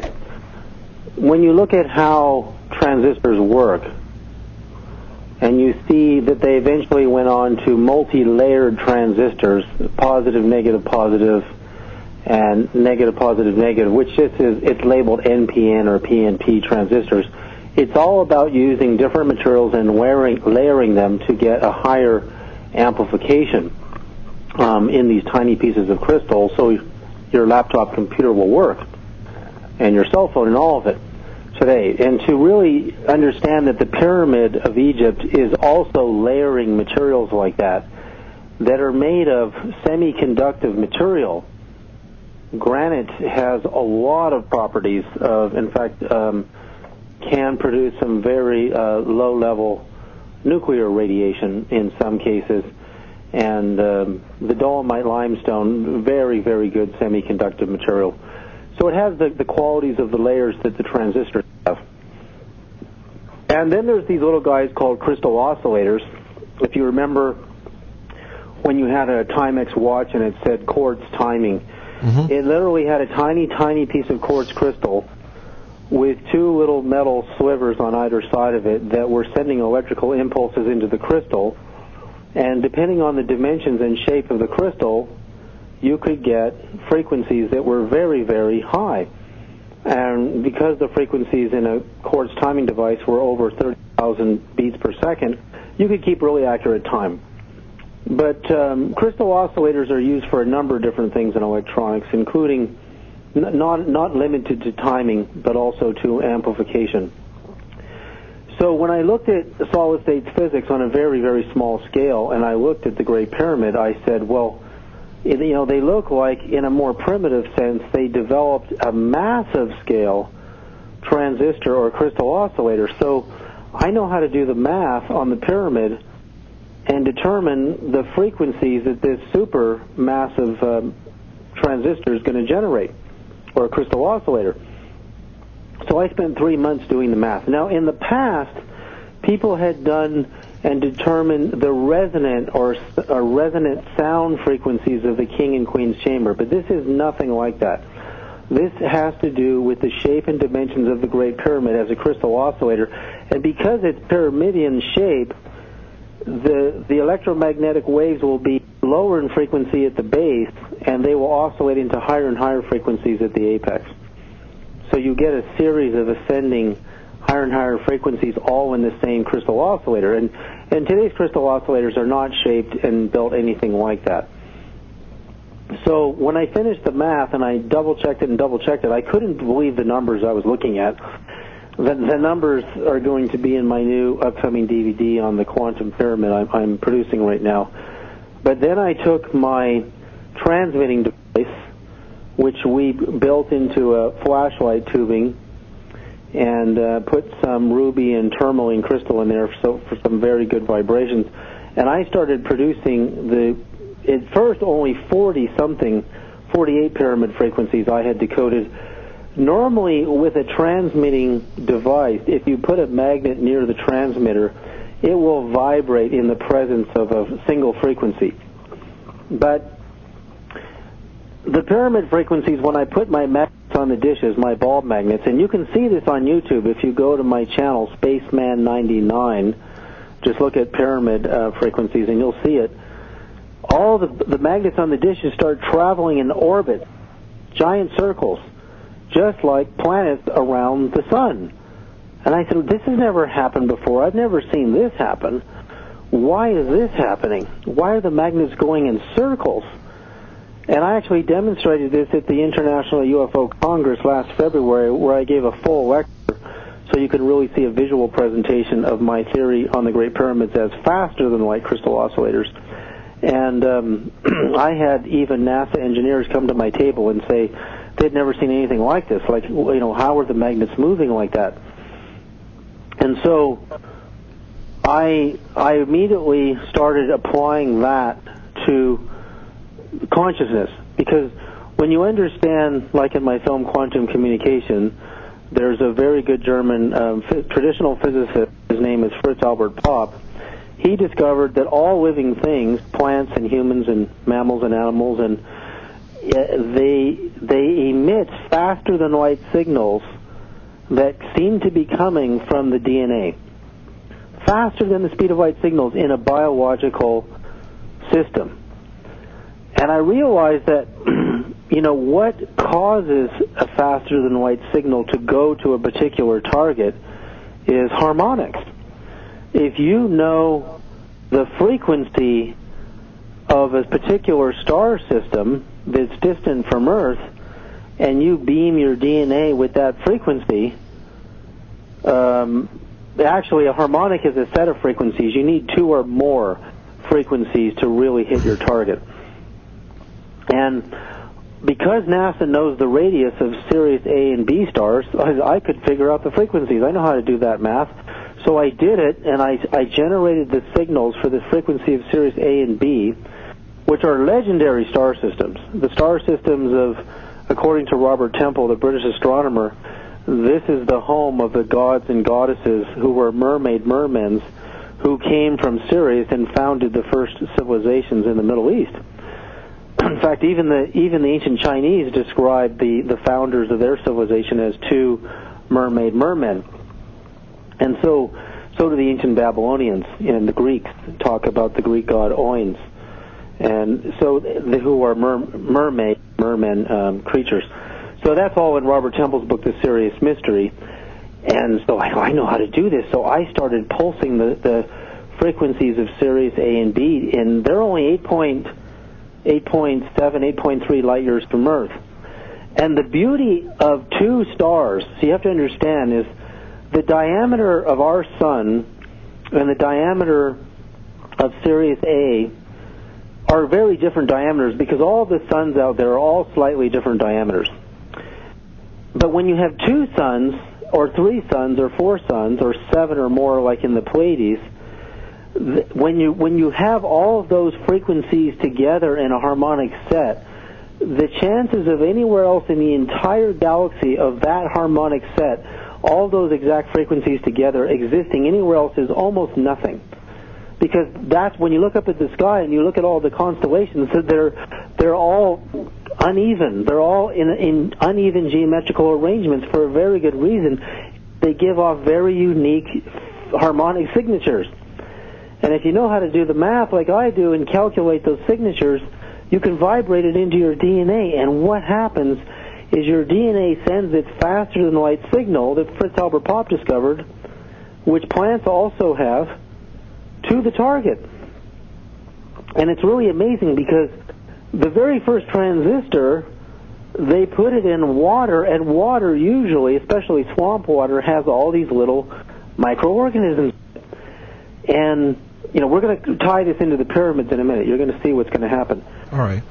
look at how transistors work, and you see that they eventually went on to multi-layered transistors, positive, negative, and negative, positive, which it's labeled NPN or PNP transistors. It's all about using different materials and layering them to get a higher amplification in these tiny pieces of crystal, so your laptop computer will work, and your cell phone and all of it today. And to really understand that the Pyramid of Egypt is also layering materials like that are made of semiconductive material. Granite has a lot of properties of, in fact, can produce some very low-level nuclear radiation in some cases. And the dolomite limestone, very, very good semiconductive material. So it has the qualities of the layers that the transistors have. And then there's these little guys called crystal oscillators. If you remember when you had a Timex watch and it said quartz timing, it literally had a tiny, tiny piece of quartz crystal with two little metal slivers on either side of it that were sending electrical impulses into the crystal. And depending on the dimensions and shape of the crystal, you could get frequencies that were very, very high. And because the frequencies in a quartz timing device were over 30,000 beats per second, you could keep really accurate time. But crystal oscillators are used for a number of different things in electronics, including not limited to timing, but also to amplification. So when I looked at solid-state physics on a very, very small scale, and I looked at the Great Pyramid, I said, well, they look like, in a more primitive sense, they developed a massive scale transistor or crystal oscillator. So I know how to do the math on the pyramid and determine the frequencies that this super massive transistor is going to generate, or a crystal oscillator. So I spent 3 months doing the math. Now, in the past, people had done and determined the resonant or resonant sound frequencies of the king and queen's chamber, but this is nothing like that. This has to do with the shape and dimensions of the Great Pyramid as a crystal oscillator, and because it's pyramidian shape, the electromagnetic waves will be lower in frequency at the base, and they will oscillate into higher and higher frequencies at the apex. So you get a series of ascending higher and higher frequencies all in the same crystal oscillator. And today's crystal oscillators are not shaped and built anything like that. So when I finished the math and I double-checked it, I couldn't believe the numbers I was looking at. The numbers are going to be in my new upcoming DVD on the quantum pyramid I'm producing right now. But then I took my transmitting device, which we built into a flashlight tubing, and put some ruby and tourmaline crystal in there for some very good vibrations. And I started producing at first only 48 pyramid frequencies I had decoded. Normally, with a transmitting device, if you put a magnet near the transmitter, it will vibrate in the presence of a single frequency. But the pyramid frequencies, when I put my magnets on the dishes, my bulb magnets, and you can see this on YouTube if you go to my channel, Spaceman99, just look at pyramid frequencies and you'll see it. All the magnets on the dishes start traveling in orbit, giant circles, just like planets around the sun. And I said, this has never happened before. I've never seen this happen. Why is this happening? Why are the magnets going in circles? And I actually demonstrated this at the International UFO Congress last February, where I gave a full lecture so you could really see a visual presentation of my theory on the Great Pyramids as faster than light crystal oscillators. And I had even NASA engineers come to my table and say they'd never seen anything like this. Like, how are the magnets moving like that? And so I immediately started applying that to consciousness. Because when you understand, like in my film Quantum Communication, there's a very good German traditional physicist, his name is Fritz Albert Popp. He discovered that all living things, plants and humans and mammals and animals, and they emit faster than light signals that seem to be coming from the DNA. Faster than the speed of light signals in a biological system. And I realized that, what causes a faster than light signal to go to a particular target is harmonics. If you know the frequency of a particular star system that's distant from Earth, and you beam your DNA with that frequency, actually a harmonic is a set of frequencies. You need two or more frequencies to really hit your target. And because NASA knows the radius of Sirius A and B stars, I could figure out the frequencies. I know how to do that math. So I did it, and I generated the signals for the frequency of Sirius A and B, which are legendary star systems. The star systems of, according to Robert Temple, the British astronomer, this is the home of the gods and goddesses who were mermaids who came from Sirius and founded the first civilizations in the Middle East. In fact, even the ancient Chinese described the founders of their civilization as two mermen. And so do the ancient Babylonians, and the Greeks talk about the Greek god Oins, and so who are mermen creatures. So that's all in Robert Temple's book, The Sirius Mystery. And so I know how to do this. So I started pulsing the frequencies of Sirius A and B, and they're only 8.7, 8.3 light years from Earth. And the beauty of two stars, so you have to understand, is the diameter of our sun and the diameter of Sirius A are very different diameters because all the suns out there are all slightly different diameters. But when you have two suns, or three suns, or four suns, or seven or more, like in the Pleiades, when you have all of those frequencies together in a harmonic set, the chances of anywhere else in the entire galaxy of that harmonic set, all those exact frequencies together existing anywhere else, is almost nothing. Because that's when you look up at the sky and you look at all the constellations, they're all uneven. They're all in uneven geometrical arrangements for a very good reason. They give off very unique harmonic signatures. And if you know how to do the math like I do and calculate those signatures, you can vibrate it into your DNA. And what happens is your DNA sends its faster than light signal that Fritz Albert Popp discovered, which plants also have, to the target. And it's really amazing because the very first transistor, they put it in water, and water usually, especially swamp water, has all these little microorganisms. And, we're going to tie this into the pyramids in a minute. You're going to see what's going to happen. All right.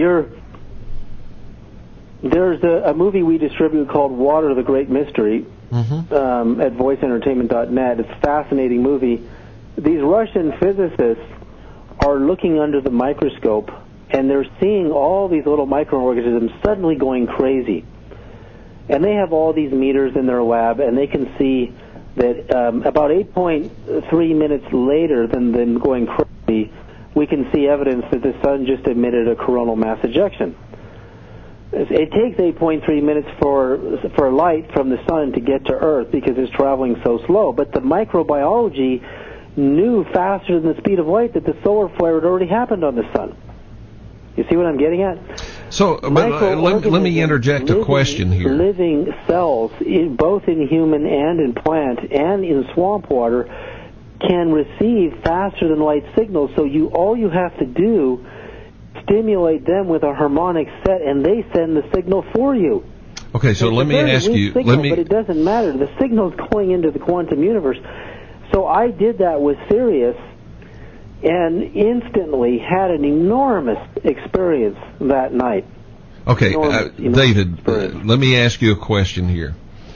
There's a movie we distribute called Water, the Great Mystery, at voiceentertainment.net. It's a fascinating movie. These Russian physicists are looking under the microscope, and they're seeing all these little microorganisms suddenly going crazy. And they have all these meters in their lab, and they can see that about 8.3 minutes later than them going crazy, we can see evidence that the sun just emitted a coronal mass ejection. It takes 8.3 minutes for light from the sun to get to Earth because it's traveling so slow. But the microbiology knew faster than the speed of light that the solar flare had already happened on the sun. You see what I'm getting at? So, let me interject a question here. Living cells, both in human and in plant and in swamp water, can receive faster than light signals. So all you have to do, stimulate them with a harmonic set, and they send the signal for you. Okay, so let me ask you. But it doesn't matter. The signal's going into the quantum universe. So I did that with Sirius, and instantly had an enormous experience that night. Okay, David, let me ask you a question here.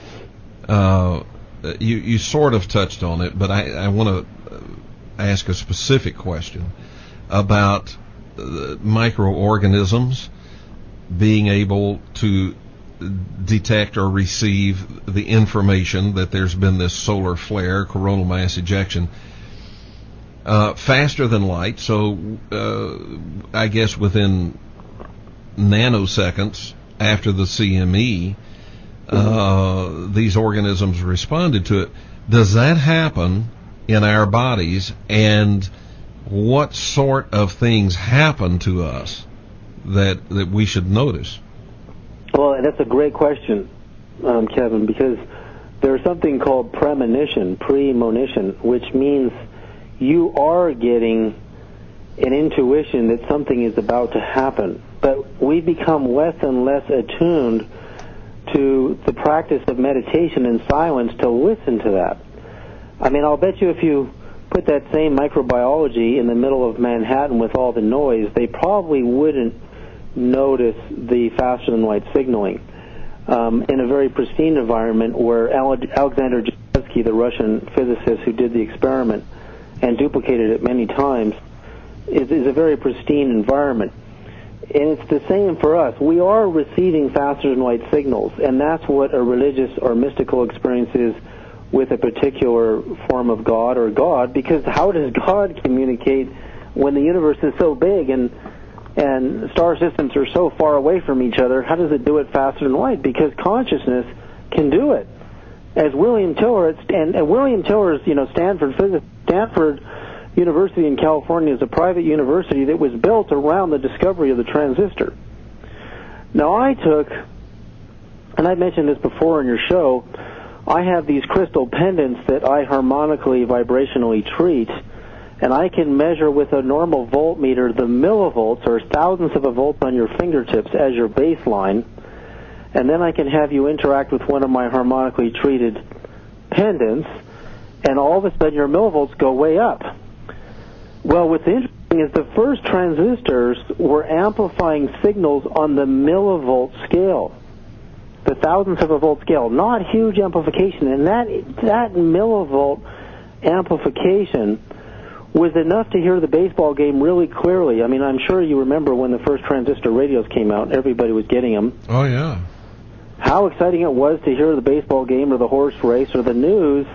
You sort of touched on it, but I want to ask a specific question about microorganisms being able to detect or receive the information that there's been this solar flare, coronal mass ejection, faster than light. So I guess within nanoseconds after the CME, these organisms responded to it. Does that happen in our bodies, and what sort of things happen to us that we should notice? Well, that's a great question, Kevin, because there's something called premonition, which means you are getting an intuition that something is about to happen. But we become less and less attuned to the practice of meditation and silence to listen to that. I mean, I'll bet you if you put that same microbiology in the middle of Manhattan with all the noise, they probably wouldn't notice the faster-than-light signaling. In a very pristine environment where Alexander Zhabotinsky, the Russian physicist who did the experiment and duplicated it many times, is a very pristine environment. And it's the same for us. We are receiving faster-than-light signals, and that's what a religious or mystical experience is with a particular form of God or God, because how does God communicate when the universe is so big and star systems are so far away from each other? How does it do it faster than light? Because consciousness can do it. As William Tiller, and William Tiller's, Stanford University in California is a private university that was built around the discovery of the transistor. Now and I mentioned this before in your show, I have these crystal pendants that I harmonically, vibrationally treat, and I can measure with a normal voltmeter the millivolts, or thousands of a volt on your fingertips as your baseline, and then I can have you interact with one of my harmonically treated pendants, and all of a sudden your millivolts go way up. Well, what's interesting is the first transistors were amplifying signals on the millivolt scale, the thousandths of a volt scale, not huge amplification. And that millivolt amplification was enough to hear the baseball game really clearly. I mean, I'm sure you remember when the first transistor radios came out, everybody was getting them. Oh, yeah. How exciting it was to hear the baseball game or the horse race or the news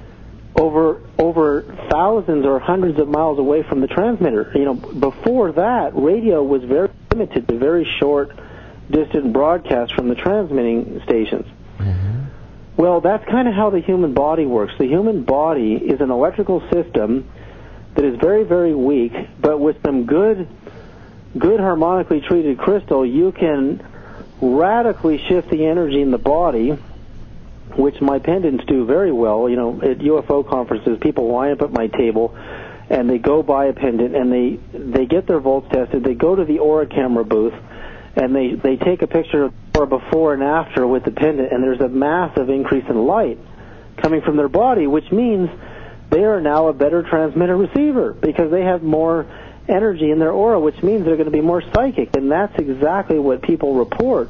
over thousands or hundreds of miles away from the transmitter. You know, before that, radio was very limited to very short, distant broadcasts from the transmitting stations. Mm-hmm. Well, that's kind of how the human body works. The human body is an electrical system that is very, very weak, but with some good harmonically treated crystal, you can radically shift the energy in the body, which my pendants do very well. You know, at UFO conferences, people line up at my table, and they go buy a pendant, and they get their volts tested. They go to the Aura camera booth, and they take a picture of before and after with the pendant, and there's a massive increase in light coming from their body, which means they are now a better transmitter receiver because they have more energy in their aura, which means they're going to be more psychic, and that's exactly what people report.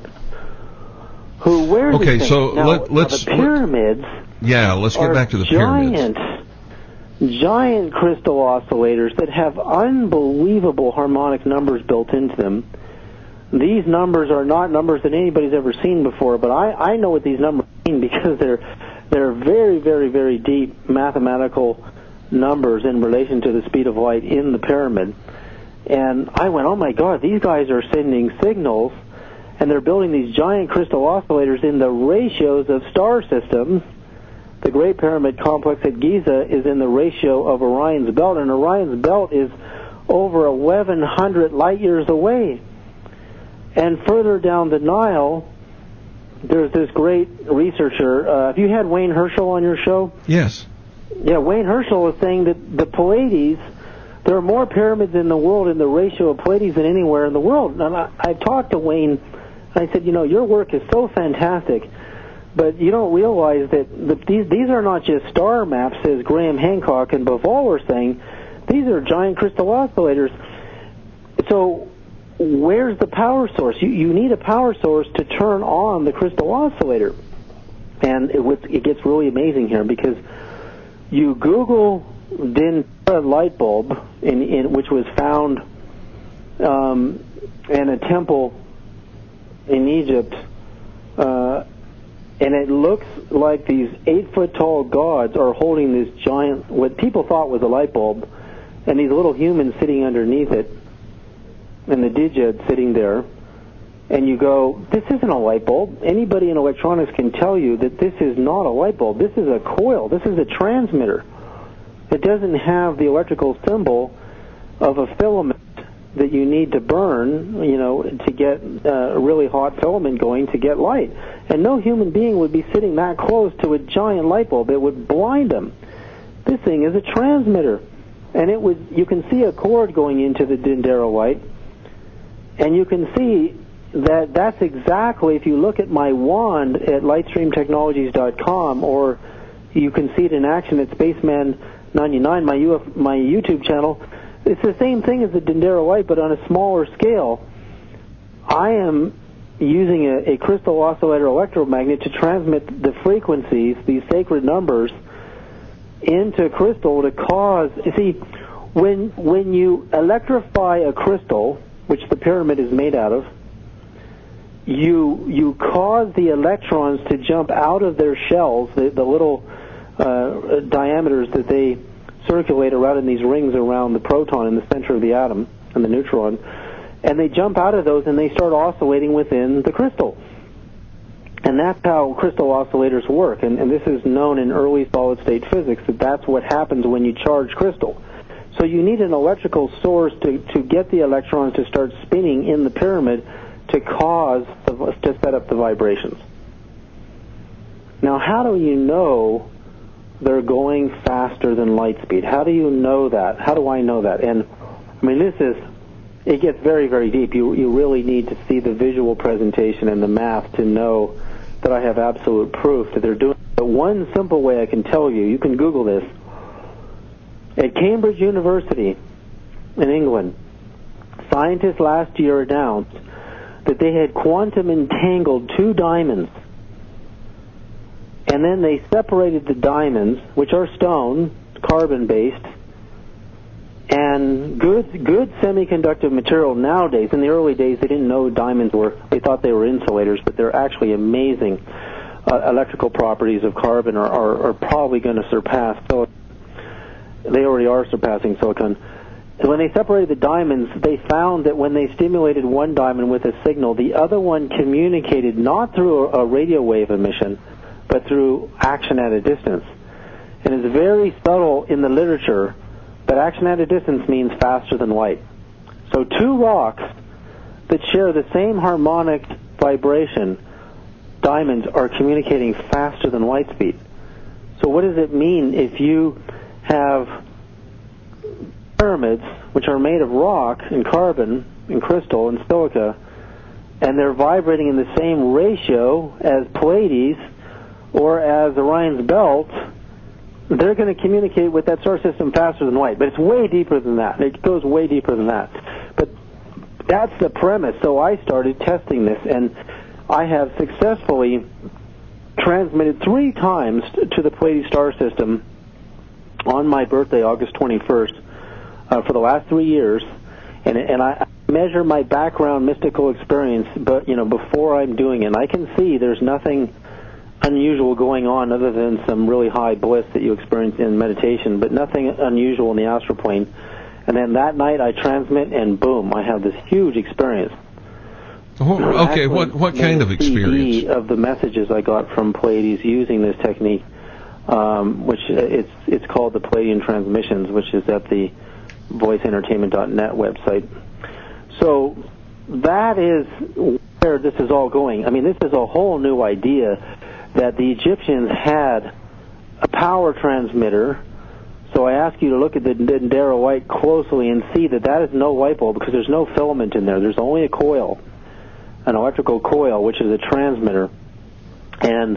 Who wear these things. So now, let's the pyramids. Let's get back to the pyramids. Giant crystal oscillators that have unbelievable harmonic numbers built into them. These numbers are not numbers that anybody's ever seen before, but I know what these numbers mean because they're very, very, very deep mathematical numbers in relation to the speed of light in the pyramid. And I went, oh my God, these guys are sending signals, and they're building these giant crystal oscillators in the ratios of star systems. The Great Pyramid Complex at Giza is in the ratio of Orion's Belt, and Orion's Belt is over 1,100 light years away. And further down the Nile, there's this great researcher. Have you had Wayne Herschel on your show? Yes. Yeah, Wayne Herschel is saying that the Pleiades, there are more pyramids in the world in the ratio of Pleiades than anywhere in the world. And I talked to Wayne, and I said, you know, your work is so fantastic, but you don't realize that these are not just star maps, as Graham Hancock and Bavall were saying. These are giant crystal oscillators. So where's the power source? You need a power source to turn on the crystal oscillator. And it gets really amazing here because you Google Dendera light bulb, which was found in a temple in Egypt, and it looks like these 8-foot-tall gods are holding this giant, what people thought was a light bulb, and these little humans sitting underneath it, and the Djed sitting there. And you go, this isn't a light bulb. Anybody in electronics can tell you that this is not a light bulb. This is a coil. This is a transmitter. It doesn't have the electrical symbol of a filament that you need to burn, to get a really hot filament going to get light. And no human being would be sitting that close to a giant light bulb. It would blind them. This thing is a transmitter. And you can see a cord going into the Dendera light, and you can see that's exactly, if you look at my wand at lightstreamtechnologies.com, or you can see it in action at Spaceman99, my YouTube channel, it's the same thing as the Dendera light, but on a smaller scale. I am using a crystal oscillator electromagnet to transmit the frequencies, these sacred numbers, into crystal to cause... You see, when you electrify a crystal, which the pyramid is made out of, you cause the electrons to jump out of their shells, the little diameters that they circulate around in these rings around the proton in the center of the atom and the neutron, and they jump out of those and they start oscillating within the crystal. And that's how crystal oscillators work, and this is known in early solid-state physics, that's what happens when you charge crystal. So you need an electrical source to get the electrons to start spinning in the pyramid to set up the vibrations. Now, how do you know they're going faster than light speed? How do you know that? How do I know that? And, I mean, it gets very, very deep. You really need to see the visual presentation and the math to know that I have absolute proof that they're doing it. But one simple way I can tell you can Google this. At Cambridge University in England, scientists last year announced that they had quantum entangled 2 diamonds. And then they separated the diamonds, which are stone, carbon-based, and good semiconductive material nowadays. In the early days, they didn't know diamonds were, they thought they were insulators, but they're actually amazing. Electrical properties of carbon are probably going to surpass silicon. They already are surpassing silicon. And when they separated the diamonds, they found that when they stimulated one diamond with a signal, the other one communicated not through a radio wave emission, but through action at a distance. And it's very subtle in the literature, but action at a distance means faster than light. So 2 rocks that share the same harmonic vibration, diamonds, are communicating faster than light speed. So what does it mean if you have pyramids, which are made of rock and carbon and crystal and silica, and they're vibrating in the same ratio as Pleiades or as Orion's belt? They're going to communicate with that star system faster than light. But it's way deeper than that. It goes way deeper than that. But that's the premise. So I started testing this, and I have successfully transmitted 3 times to the Pleiades star system on my birthday, August 21st, for the last 3 years. And I measure my background mystical experience, but before I'm doing it. And I can see there's nothing unusual going on other than some really high bliss that you experience in meditation, but nothing unusual in the astral plane. And then that night I transmit, and boom, I have this huge experience. Okay, what kind of experience? CD of the messages I got from Pleiades using this technique, which it's called the Pleiadian Transmissions, which is at the voiceentertainment.net website. So that is where this is all going. I mean, this is a whole new idea that the Egyptians had a power transmitter. So I ask you to look at the Dendera light closely and see that is no light bulb, because there's no filament in there. There's only a coil, an electrical coil, which is a transmitter. And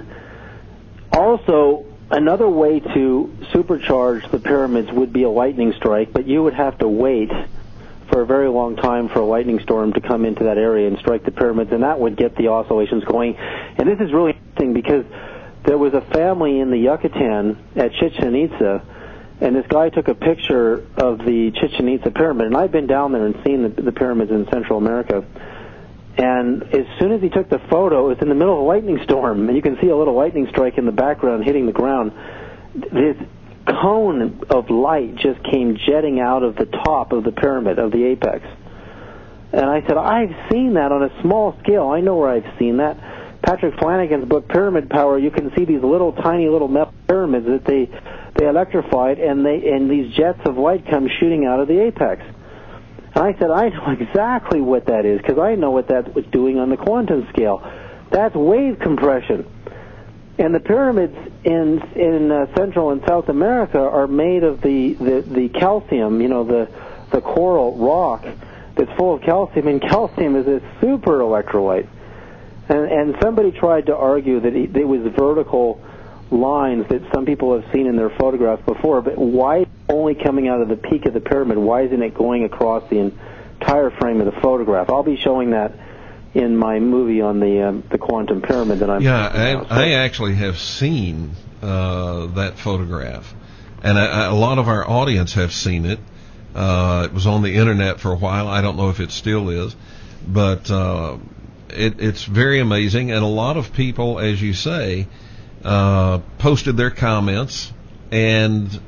also, another way to supercharge the pyramids would be a lightning strike, but you would have to wait for a very long time for a lightning storm to come into that area and strike the pyramids, and that would get the oscillations going. And this is really interesting because there was a family in the Yucatan at Chichen Itza, and this guy took a picture of the Chichen Itza pyramid, and I've been down there and seen the pyramids in Central America. And as soon as he took the photo, it was in the middle of a lightning storm, and you can see a little lightning strike in the background hitting the ground. This cone of light just came jetting out of the top of the pyramid, of the apex. And I said, I've seen that on a small scale. I know where I've seen that. Patrick Flanagan's book, Pyramid Power, you can see these little, tiny little metal pyramids that they electrified, and these jets of light come shooting out of the apex. And I said, I know exactly what that is, because I know what that was doing on the quantum scale. That's wave compression. And the pyramids in Central and South America are made of the calcium, the coral rock that's full of calcium, and calcium is a super electrolyte. And somebody tried to argue that it was vertical lines that some people have seen in their photographs before, but why only coming out of the peak of the pyramid? Why isn't it going across the entire frame of the photograph? I'll be showing that in my movie on the quantum pyramid that I'm... Yeah, I actually have seen that photograph, and a lot of our audience have seen it. It was on the internet for a while. I don't know if it still is, but it's very amazing, and a lot of people, as you say, posted their comments, and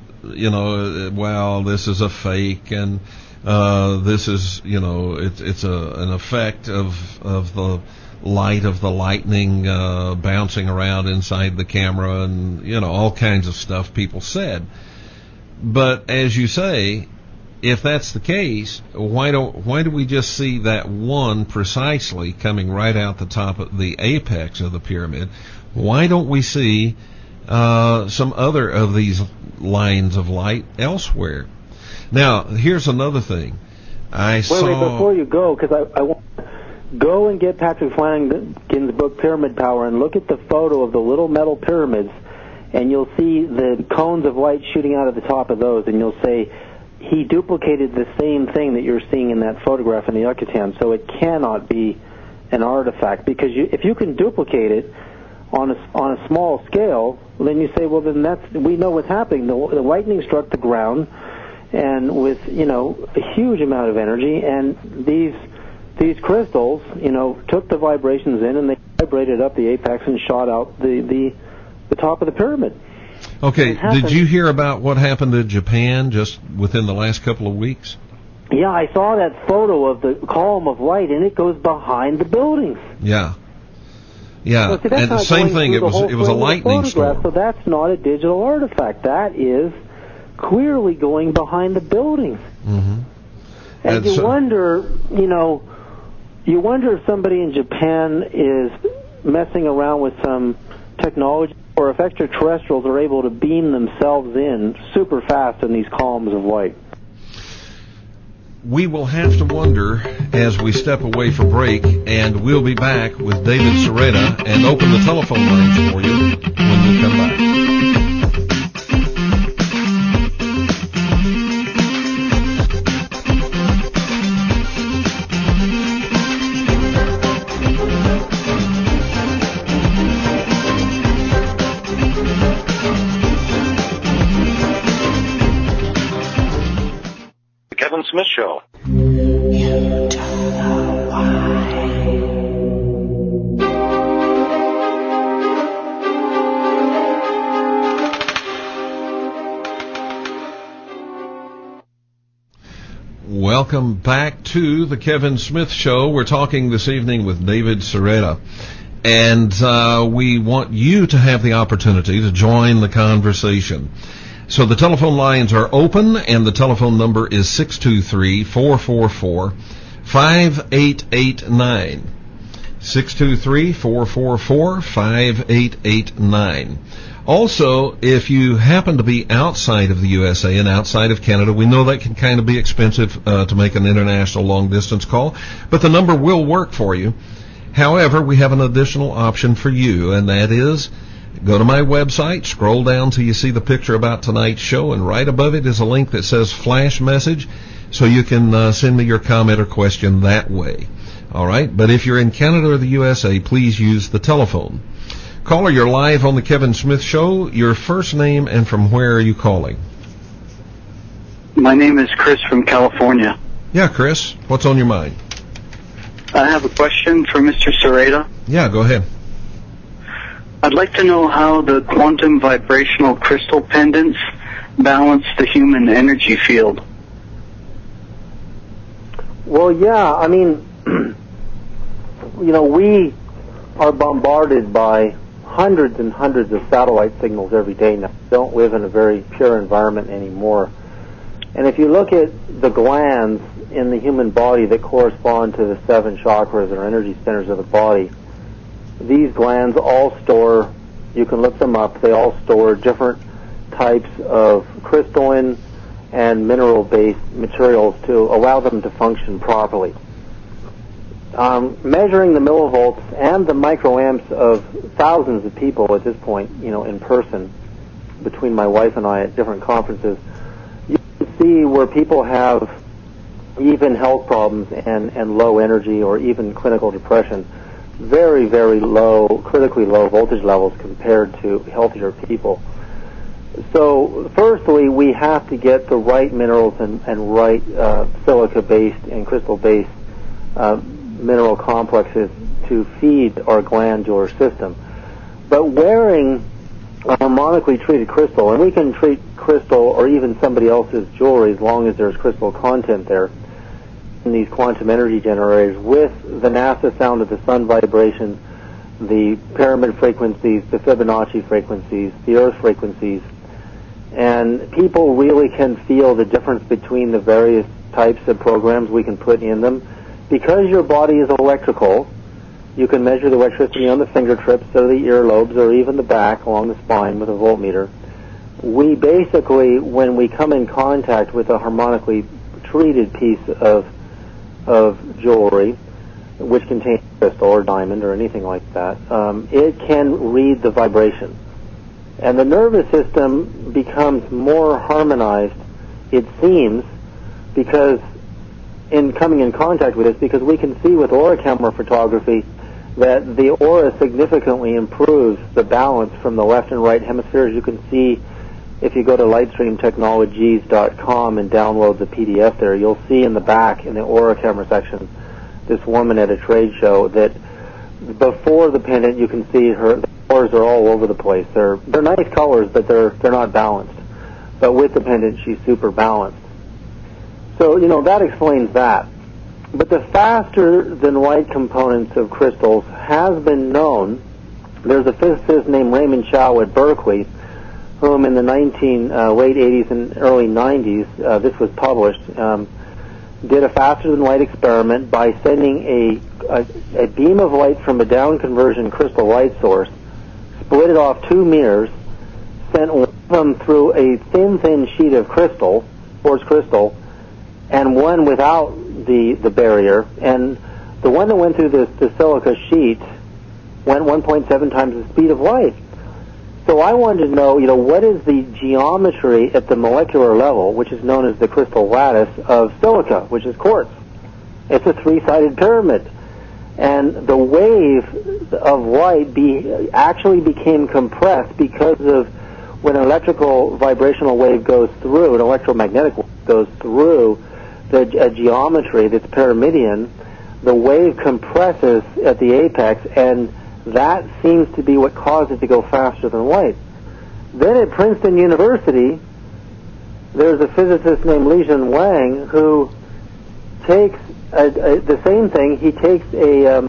well, this is a fake, and this is it's an effect of the light of the lightning bouncing around inside the camera, and all kinds of stuff people said. But as you say, if that's the case, why do we just see that one precisely coming right out the top of the apex of the pyramid? Why don't we see some other of these lines of light elsewhere? Now, here's another thing. Wait, before you go, because I want to go and get Patrick Flanagan's book, Pyramid Power, and look at the photo of the little metal pyramids, and you'll see the cones of light shooting out of the top of those, and you'll say, he duplicated the same thing that you're seeing in that photograph in the Yucatan, so it cannot be an artifact, because if you can duplicate it on a small scale, then you say, well, then we know what's happening. The lightning struck the ground, and with a huge amount of energy, and these crystals took the vibrations in, and they vibrated up the apex and shot out the top of the pyramid. Okay, did you hear about what happened to Japan just within the last couple of weeks? Yeah, I saw that photo of the column of light, and it goes behind the buildings. Yeah. Yeah, so, see, and the same thing, it was a lightning storm. So that's not a digital artifact. That is clearly going behind the buildings. Mm-hmm. And you wonder, if somebody in Japan is messing around with some technology, or if extraterrestrials are able to beam themselves in super fast in these columns of light. We will have to wonder as we step away for break, and we'll be back with David Sereda and open the telephone lines for you when we come back. Kevin Smith Show. Welcome back to the Kevin Smith Show. We're talking this evening with David Sereda, and we want you to have the opportunity to join the conversation. So the telephone lines are open, and the telephone number is 623-444-5889. 623-444-5889. Also, if you happen to be outside of the USA and outside of Canada, we know that can kind of be expensive to make an international long-distance call, but the number will work for you. However, we have an additional option for you, and that is go to my website, scroll down till you see the picture about tonight's show, and right above it is a link that says Flash Message, so you can send me your comment or question that way. All right? But if you're in Canada or the USA, please use the telephone. Caller, you're live on the Kevin Smith Show. Your first name and from where are you calling? My name is Chris from California. Yeah, Chris. What's on your mind? I have a question for Mr. Sereda. Yeah, go ahead. I'd like to know how the quantum vibrational crystal pendants balance the human energy field. Well, yeah, I mean, we are bombarded by hundreds and hundreds of satellite signals every day now. We don't live in a very pure environment anymore. And if you look at the glands in the human body that correspond to the 7 chakras or energy centers of the body, these glands all store, you can look them up, they all store different types of crystalline and mineral-based materials to allow them to function properly. Measuring the millivolts and the microamps of thousands of people at this point, in person, between my wife and I at different conferences, you can see where people have even health problems and low energy or even clinical depression, very, very low, critically low voltage levels compared to healthier people. So, firstly, we have to get the right minerals and right silica-based and crystal-based mineral complexes to feed our glandular system. But wearing a harmonically treated crystal, and we can treat crystal or even somebody else's jewelry as long as there's crystal content there, in these quantum energy generators with the NASA sound of the sun vibrations, the pyramid frequencies, the Fibonacci frequencies, the earth frequencies, and people really can feel the difference between the various types of programs we can put in them. Because your body is electrical, you can measure the electricity on the fingertips or the earlobes or even the back along the spine with a voltmeter. We basically, when we come in contact with a harmonically treated piece of jewelry, which contains crystal or diamond or anything like that, it can read the vibration. And the nervous system becomes more harmonized, it seems, because in coming in contact with this, because we can see with aura camera photography that the aura significantly improves the balance from the left and right hemispheres. You can see if you go to lightstreamtechnologies.com and download the PDF there, you'll see in the back, in the aura camera section, this woman at a trade show that before the pendant you can see her colors are all over the place. They're nice colors, but they're not balanced. But with the pendant, she's super balanced. So, that explains that. But the faster than light components of crystals has been known. There's a physicist named Raymond Chow at Berkeley, whom in the late 80s and early 90s, this was published, did a faster than light experiment by sending a beam of light from a down conversion crystal light source, split it off 2 mirrors, sent one of them through a thin sheet of crystal, quartz crystal, and one without the barrier, and the one that went through the silica sheet went 1.7 times the speed of light. So I wanted to know, what is the geometry at the molecular level, which is known as the crystal lattice of silica, which is quartz. It's a 3-sided pyramid. And the wave of light actually became compressed because of when an electrical vibrational wave goes through, an electromagnetic wave goes through a geometry that's pyramidian, the wave compresses at the apex, and that seems to be what caused it to go faster than light. Then at Princeton University, there's a physicist named Li-Jun Wang who takes the same thing. He takes a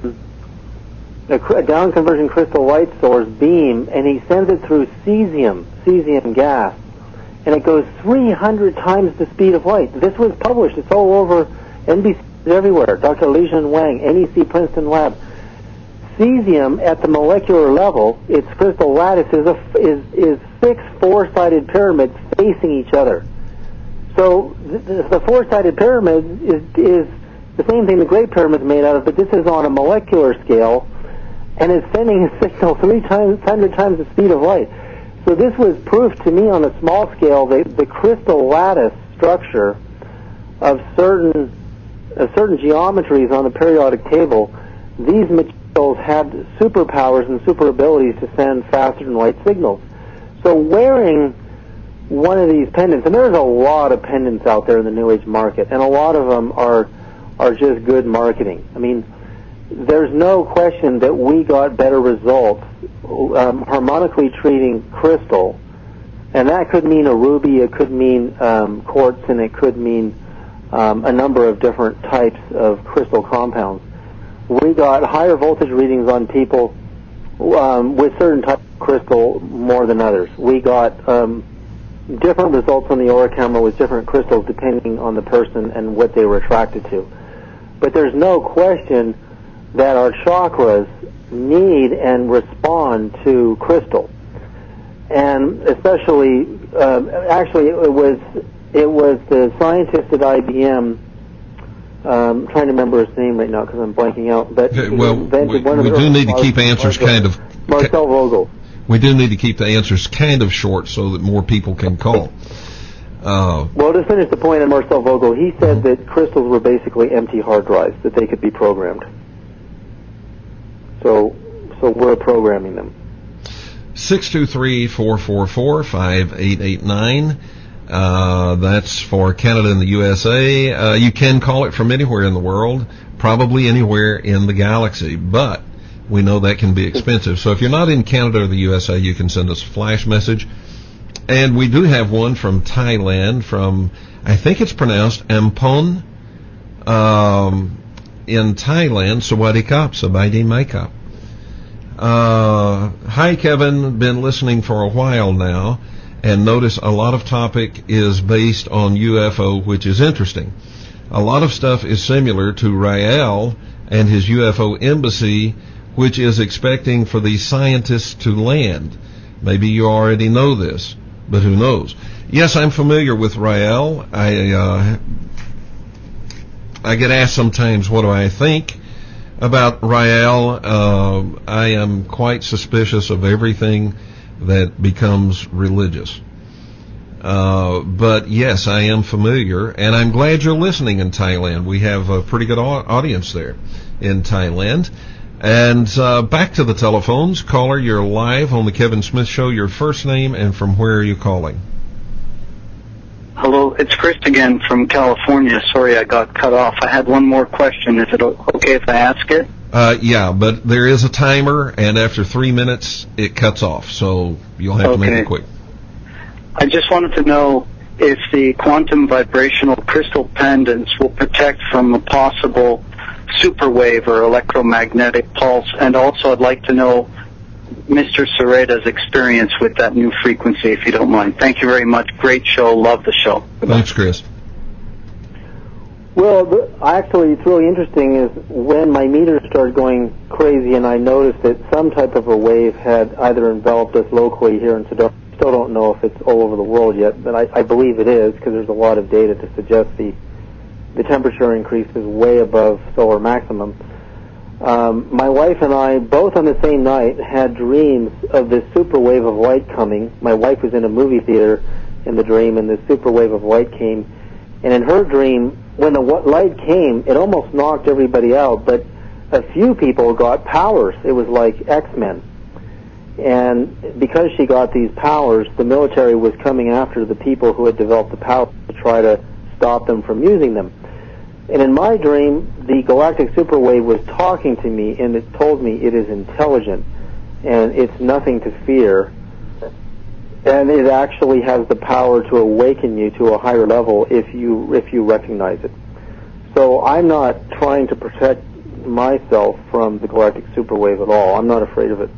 down conversion crystal light source beam, and he sends it through cesium gas, and it goes 300 times the speed of light. This was published. It's all over NBC everywhere. Dr. Li-Jun Wang, NEC Princeton Lab. Cesium at the molecular level, its crystal lattice is 6 4-sided pyramids facing each other. So the 4-sided pyramid is the same thing the Great Pyramid is made out of, but this is on a molecular scale, and it's sending a signal 300 times the speed of light. So this was proof to me on a small scale that the crystal lattice structure of certain geometries on the periodic table, these materials had superpowers and super abilities to send faster than light signals. So wearing one of these pendants, and there's a lot of pendants out there in the New Age market, and a lot of them are just good marketing. I mean, there's no question that we got better results harmonically treating crystal, and that could mean a ruby, it could mean quartz, and it could mean a number of different types of crystal compounds. We got higher voltage readings on people with certain types of crystal more than others. We got different results on the aura camera with different crystals depending on the person and what they were attracted to. But there's no question that our chakras need and respond to crystal. And especially, actually, it was the scientist at IBM. I'm trying to remember his name right now because I'm blanking out. But okay, well, we do need to keep answers kind of. Marcel Vogel. We do need to keep the answers kind of short so that more people can call. Well, to finish the point on Marcel Vogel, he said that crystals were basically empty hard drives, that they could be programmed. So we're programming them. 623-444-5889. That's for Canada and the USA. You can call it from anywhere in the world, probably anywhere in the galaxy, but we know that can be expensive. So if you're not in Canada or the USA, you can send us a flash message. And we do have one from Thailand, from, I think it's pronounced Ampon, in Thailand. Sawadee Kap, Sawadee Maikap. Hi, Kevin. Been listening for a while now, and notice a lot of topic is based on UFO, which is interesting. A lot of stuff is similar to Rael and his UFO embassy, which is expecting for these scientists to land. Maybe you already know this, but who knows? Yes, I'm familiar with Rael. I get asked sometimes, what do I think about Rael? I am quite suspicious of everything that becomes religious. But yes, I am familiar, and I'm glad you're listening in Thailand. We have a pretty good audience there in Thailand. And back to the telephones. Caller, you're live on the Kevin Smith Show. Your first name and from where are you calling? Hello, it's Chris again from California. Sorry I got cut off. I had one more question. Is it okay if I ask it? Yeah, but there is a timer, and after 3 minutes, it cuts off. So you'll have to make it quick. I just wanted to know if the quantum vibrational crystal pendants will protect from a possible superwave or electromagnetic pulse, and also I'd like to know Mr. Sereda's experience with that new frequency, if you don't mind. Thank you very much. Great show. Love the show. Thanks, Chris. Well, actually, it's really interesting is when my meter started going crazy and I noticed that some type of a wave had either enveloped us locally here in Sedona. I still don't know if it's all over the world yet, but I believe it is because there's a lot of data to suggest the temperature increase is way above solar maximum. My wife and I, both on the same night, had dreams of this super wave of light coming. My wife was in a movie theater in the dream, and this super wave of light came. And in her dream, when the light came, it almost knocked everybody out, but a few people got powers. It was like X-Men. And because she got these powers, the military was coming after the people who had developed the power to try to stop them from using them. And in my dream, the galactic superwave was talking to me, and it told me it is intelligent, and it's nothing to fear, and it actually has the power to awaken you to a higher level if you recognize it. So I'm not trying to protect myself from the galactic superwave at all. I'm not afraid of it.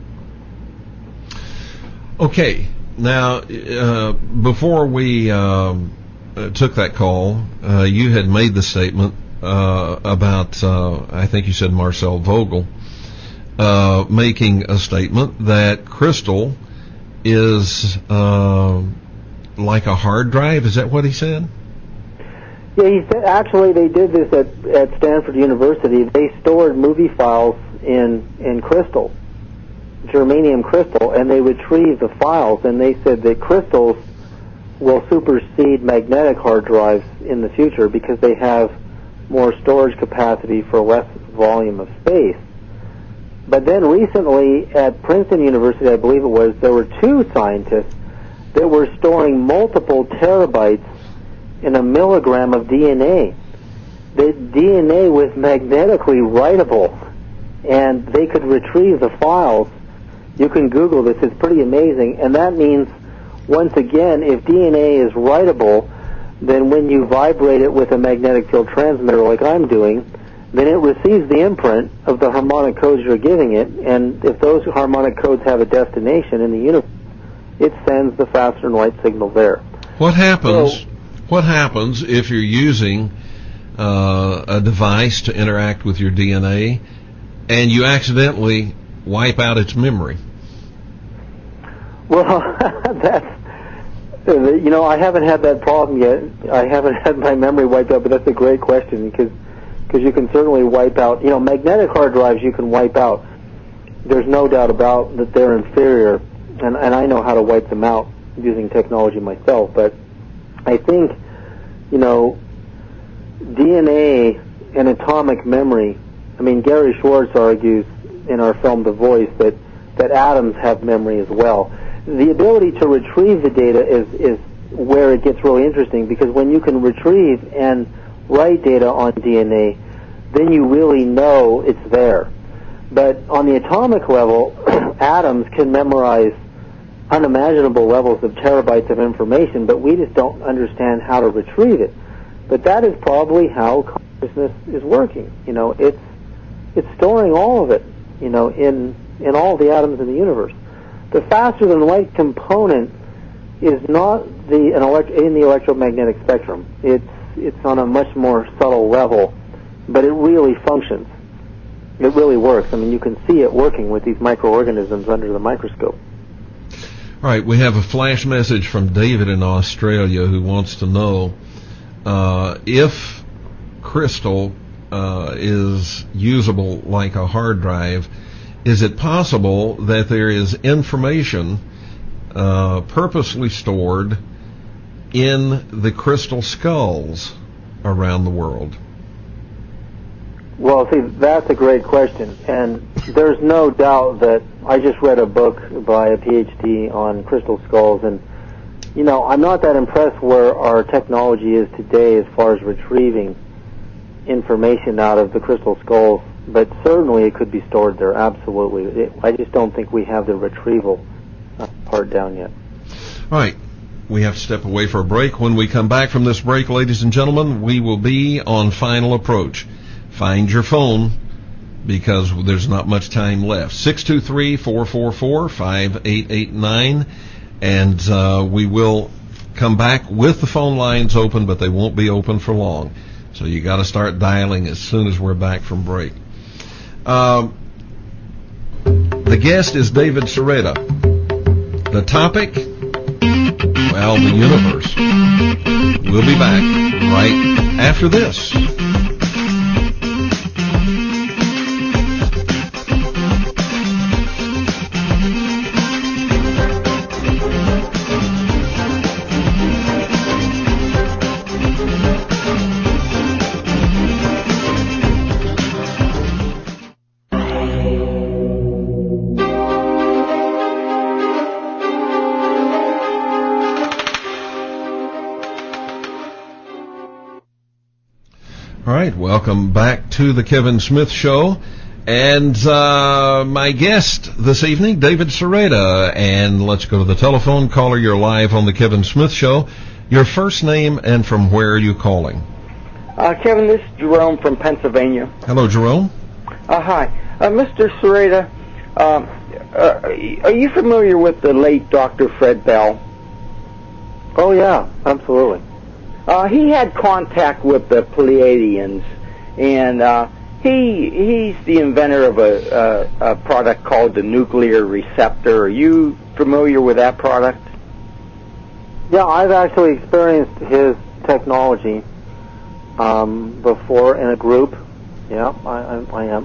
Okay. Now, before we took that call, you had made the statement about, I think you said Marcel Vogel, making a statement that crystal is like a hard drive. Is that what he said? Yeah, he said actually they did this at Stanford University. They stored movie files in crystal, germanium crystal, and they retrieved the files, and they said that crystals will supersede magnetic hard drives in the future because they have more storage capacity for less volume of space. But then recently at Princeton University, I believe it was, there were two scientists that were storing multiple terabytes in a milligram of DNA. The DNA was magnetically writable. and they could retrieve the files. You can Google this. It's pretty amazing. And that means, once again, if DNA is writable, then when you vibrate it with a magnetic field transmitter like I'm doing, then it receives the imprint of the harmonic codes you're giving it, and if those harmonic codes have a destination in the universe, it sends the faster than light signal there. What happens if you're using a device to interact with your DNA and you accidentally wipe out its memory? Well, that's, I haven't had that problem yet. I haven't had my memory wiped out, but that's a great question, because you can certainly wipe out, magnetic hard drives you can wipe out. There's no doubt about that they're inferior, and I know how to wipe them out using technology myself, but I think, DNA and atomic memory, Gary Schwartz argues in our film The Voice that atoms have memory as well. The ability to retrieve the data is where it gets really interesting, because when you can retrieve and write data on DNA, then you really know it's there. But on the atomic level, atoms can memorize unimaginable levels of terabytes of information, but we just don't understand how to retrieve it. But that is probably how consciousness is working. It's storing all of it, in all the atoms in the universe. The faster than light component is not in the electromagnetic spectrum. It's on a much more subtle level, but it really functions. It really works. You can see it working with these microorganisms under the microscope. All right, we have a flash message from David in Australia who wants to know if crystal is usable like a hard drive, is it possible that there is information purposely stored in the crystal skulls around the world? Well, see, that's a great question, and there's no doubt that I just read a book by a PhD on crystal skulls, and I'm not that impressed where our technology is today as far as retrieving information out of the crystal skulls, but certainly it could be stored there, absolutely. I just don't think we have the retrieval part down yet. All right. We have to step away for a break. When we come back from this break, ladies and gentlemen, we will be on Final Approach. Find your phone, because there's not much time left. 623-444-5889, and we will come back with the phone lines open, but they won't be open for long. So you got to start dialing as soon as we're back from break. The guest is David Sereda. The topic, well, the universe. We'll be back right after this. All right, welcome back to the Kevin Smith Show, and my guest this evening, David Sereda. And let's go to the telephone. Caller, you're live on the Kevin Smith Show. Your first name and from where are you calling? Kevin, this is Jerome from Pennsylvania. Hello, Jerome. Hi. Mr. Sereda, are you familiar with the late Dr. Fred Bell? Oh, yeah, absolutely. He had contact with the Pleiadians, and he's the inventor of a product called the nuclear receptor. Are you familiar with that product? Yeah, I've actually experienced his technology before in a group. Yeah, I am.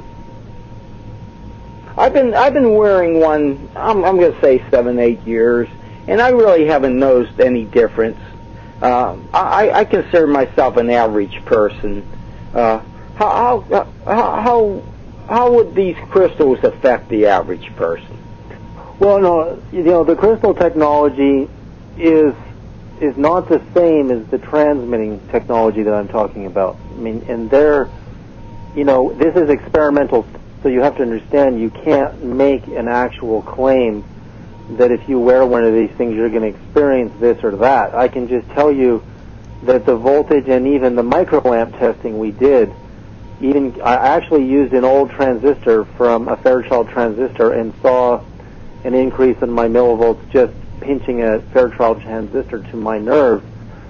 I've been wearing one. I'm going to say 7-8 years, and I really haven't noticed any difference. I consider myself an average person. How would these crystals affect the average person? Well, no, the crystal technology is not the same as the transmitting technology that I'm talking about. And this is experimental So you have to understand you can't make an actual claim that if you wear one of these things you're going to experience this or that. I can just tell you that the voltage and even the microamp testing we did, I actually used an old transistor from a Fairchild transistor and saw an increase in my millivolts just pinching a Fairchild transistor to my nerves,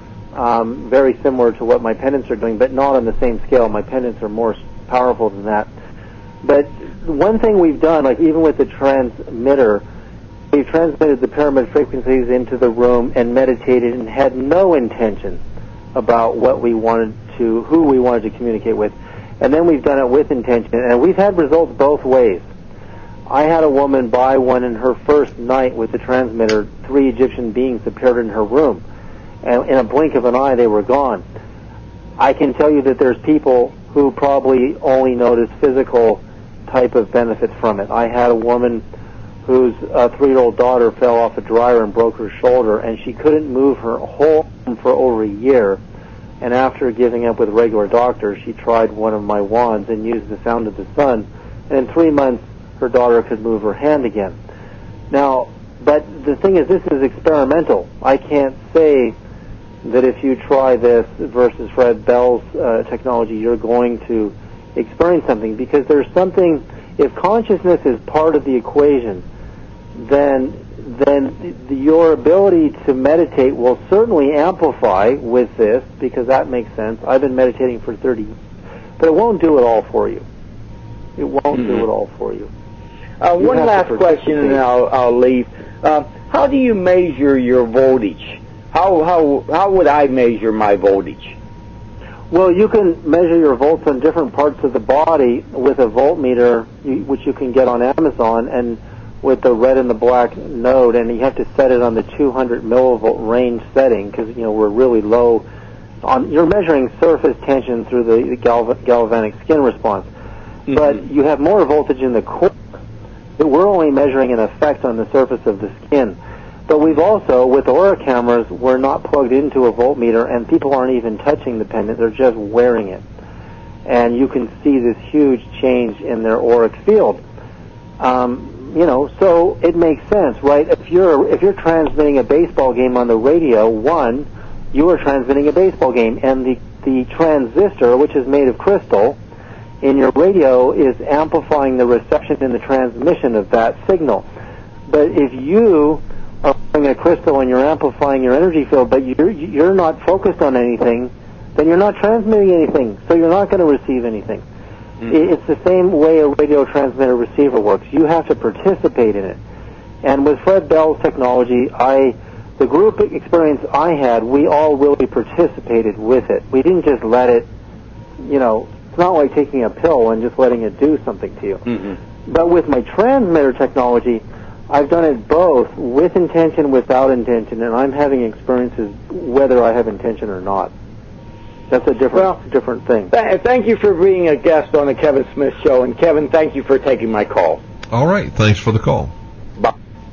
very similar to what my pendants are doing, but not on the same scale. My pendants are more powerful than that. But one thing we've done, like even with the transmitter, we've transmitted the pyramid frequencies into the room and meditated and had no intention about who we wanted to communicate with. And then we've done it with intention, and we've had results both ways. I had a woman buy one in her first night with the transmitter. 3 Egyptian beings appeared in her room, and in a blink of an eye they were gone. I can tell you that there's people who probably only notice physical type of benefits from it. I had a woman whose 3-year-old daughter fell off a dryer and broke her shoulder, and she couldn't move her whole arm for over a year. And after giving up with regular doctors, she tried one of my wands and used the sound of the sun, and in 3 months her daughter could move her hand again. Now, but the thing is, this is experimental. I can't say that if you try this versus Fred Bell's technology, you're going to experience something, because there's something, if consciousness is part of the equation, then your ability to meditate will certainly amplify with this, because that makes sense. I've been meditating for 30 years, but it won't do it all for you. It won't do it all for you. One last question, and I'll leave. How do you measure your voltage? How would I measure my voltage? Well, you can measure your volts on different parts of the body with a voltmeter, which you can get on Amazon, and with the red and the black node, and you have to set it on the 200 millivolt range setting, because we're really low. You're measuring surface tension through the galvanic skin response, but you have more voltage in the core. But we're only measuring an effect on the surface of the skin. But we've also, with Aura cameras, we're not plugged into a voltmeter, and people aren't even touching the pendant; they're just wearing it, and you can see this huge change in their auric field. So it makes sense, right? If you're transmitting a baseball game on the radio, you are transmitting a baseball game, and the transistor, which is made of crystal, in your radio is amplifying the reception and the transmission of that signal. But if you are wearing a crystal and you're amplifying your energy field, but you're not focused on anything, then you're not transmitting anything, so you're not going to receive anything. It's the same way a radio transmitter receiver works. You have to participate in it. And with Fred Bell's technology, the group experience I had, we all really participated with it. We didn't just let it, it's not like taking a pill and just letting it do something to you. But with my transmitter technology, I've done it both with intention, without intention, and I'm having experiences whether I have intention or not. That's a different thing. Thank you for being a guest on the Kevin Smith Show, and Kevin, thank you for taking my call. All right, thanks for the call. Bye.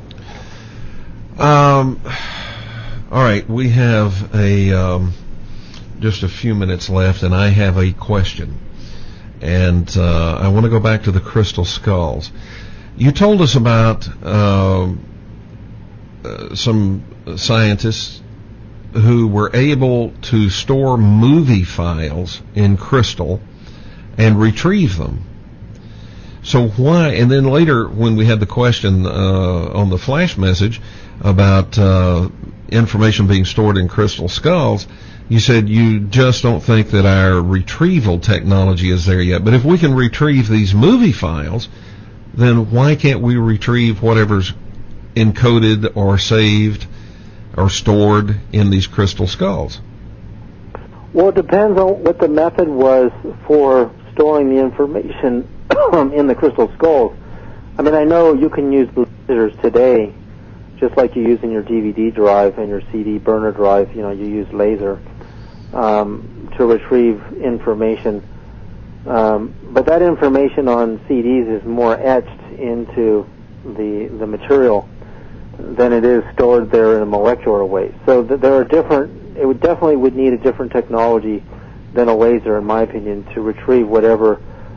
All right, we have just a few minutes left, and I have a question. And I want to go back to the crystal skulls. You told us about some scientists who were able to store movie files in crystal and retrieve them. So why? And then later, when we had the question on the flash message about information being stored in crystal skulls, you said you just don't think that our retrieval technology is there yet. But if we can retrieve these movie files, then why can't we retrieve whatever's encoded or saved or stored in these crystal skulls? Well, it depends on what the method was for storing the information in the crystal skulls. I mean, I know you can use lasers today, just like you use in your DVD drive and your CD burner drive. You use laser to retrieve information. But that information on CDs is more etched into the material than it is stored there in a molecular way. So there are different. It would need a different technology than a laser, in my opinion, to retrieve whatever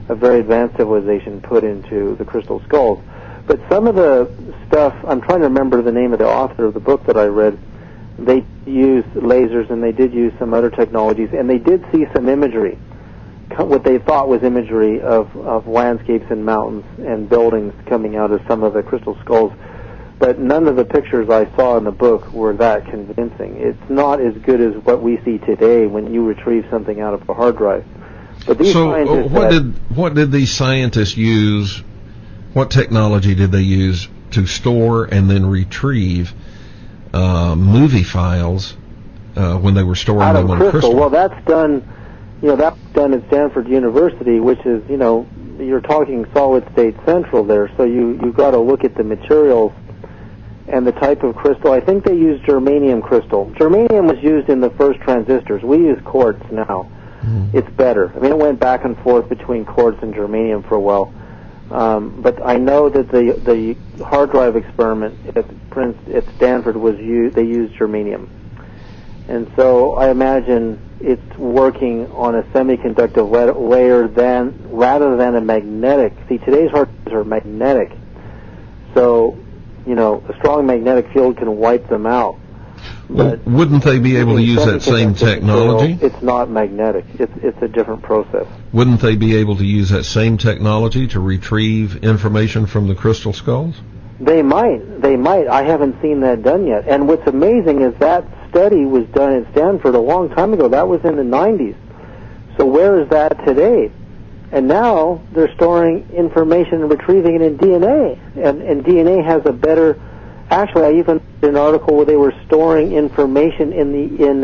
a very advanced civilization put into the crystal skulls. But some of the stuff, I'm trying to remember the name of the author of the book that I read, they used lasers and they did use some other technologies, and they did see some imagery, what they thought was imagery of landscapes and mountains and buildings coming out of some of the crystal skulls. But none of the pictures I saw in the book were that convincing. It's not as good as what we see today when you retrieve something out of a hard drive. But these scientists what did these scientists use? What technology did they use to store and then retrieve movie files when they were storing them in crystal? Well, that's done. That's done at Stanford University, which is, you're talking solid state central there. So you've got to look at the materials and the type of crystal. I think they used germanium crystal. Germanium was used in the first transistors. We use quartz now. Mm-hmm. It's better. I mean, it went back and forth between quartz and germanium for a while. But I know that the hard drive experiment at Stanford they used germanium. And so I imagine it's working on a semiconductor layer rather than a magnetic. See, today's hard drives are magnetic. So, a strong magnetic field can wipe them out. But wouldn't they be able to use that same technology? It's not magnetic. It's a different process. Wouldn't they be able to use that same technology to retrieve information from the crystal skulls? They might. I haven't seen that done yet. And what's amazing is that study was done at Stanford a long time ago. That was in the 90s. So where is that today? And now they're storing information and retrieving it in DNA. And DNA has a better... Actually, I even read an article where they were storing information in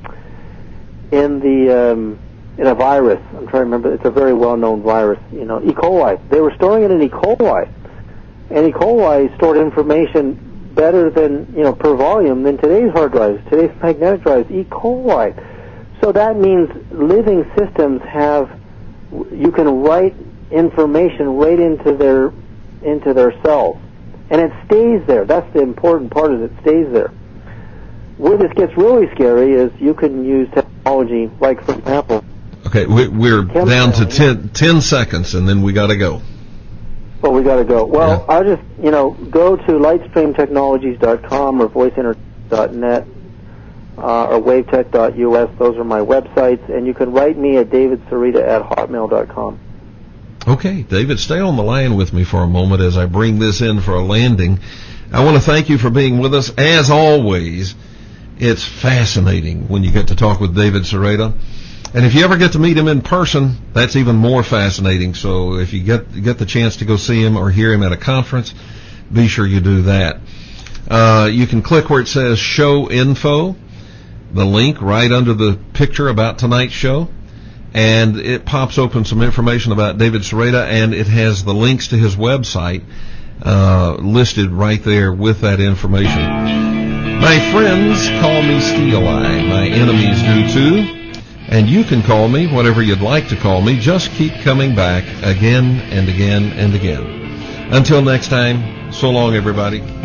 a virus. I'm trying to remember. It's a very well-known virus. E. coli. They were storing it in E. coli, and E. coli stored information better than per volume than today's hard drives. Today's magnetic drives. E. coli. So that means living systems you can write information right into their cells. And it stays there. That's the important part, is it stays there. Where this gets really scary is you can use technology, like, for example... Okay, we're down to 10 seconds, and then we got to go. Well, we got to go. Well, yeah. I'll just, go to lightstreamtechnologies.com or voiceinter.net or wavetech.us. Those are my websites. And you can write me at davidsereda@hotmail.com. Okay, David, stay on the line with me for a moment as I bring this in for a landing. I want to thank you for being with us. As always, it's fascinating when you get to talk with David Sereda. And if you ever get to meet him in person, that's even more fascinating. So if you get the chance to go see him or hear him at a conference, be sure you do that. You can click where it says Show Info, the link right under the picture about tonight's show. And it pops open some information about David Sereda, and it has the links to his website listed right there with that information. My friends call me Steel Eye. My enemies do too. And you can call me whatever you'd like to call me. Just keep coming back again and again and again. Until next time, so long, everybody.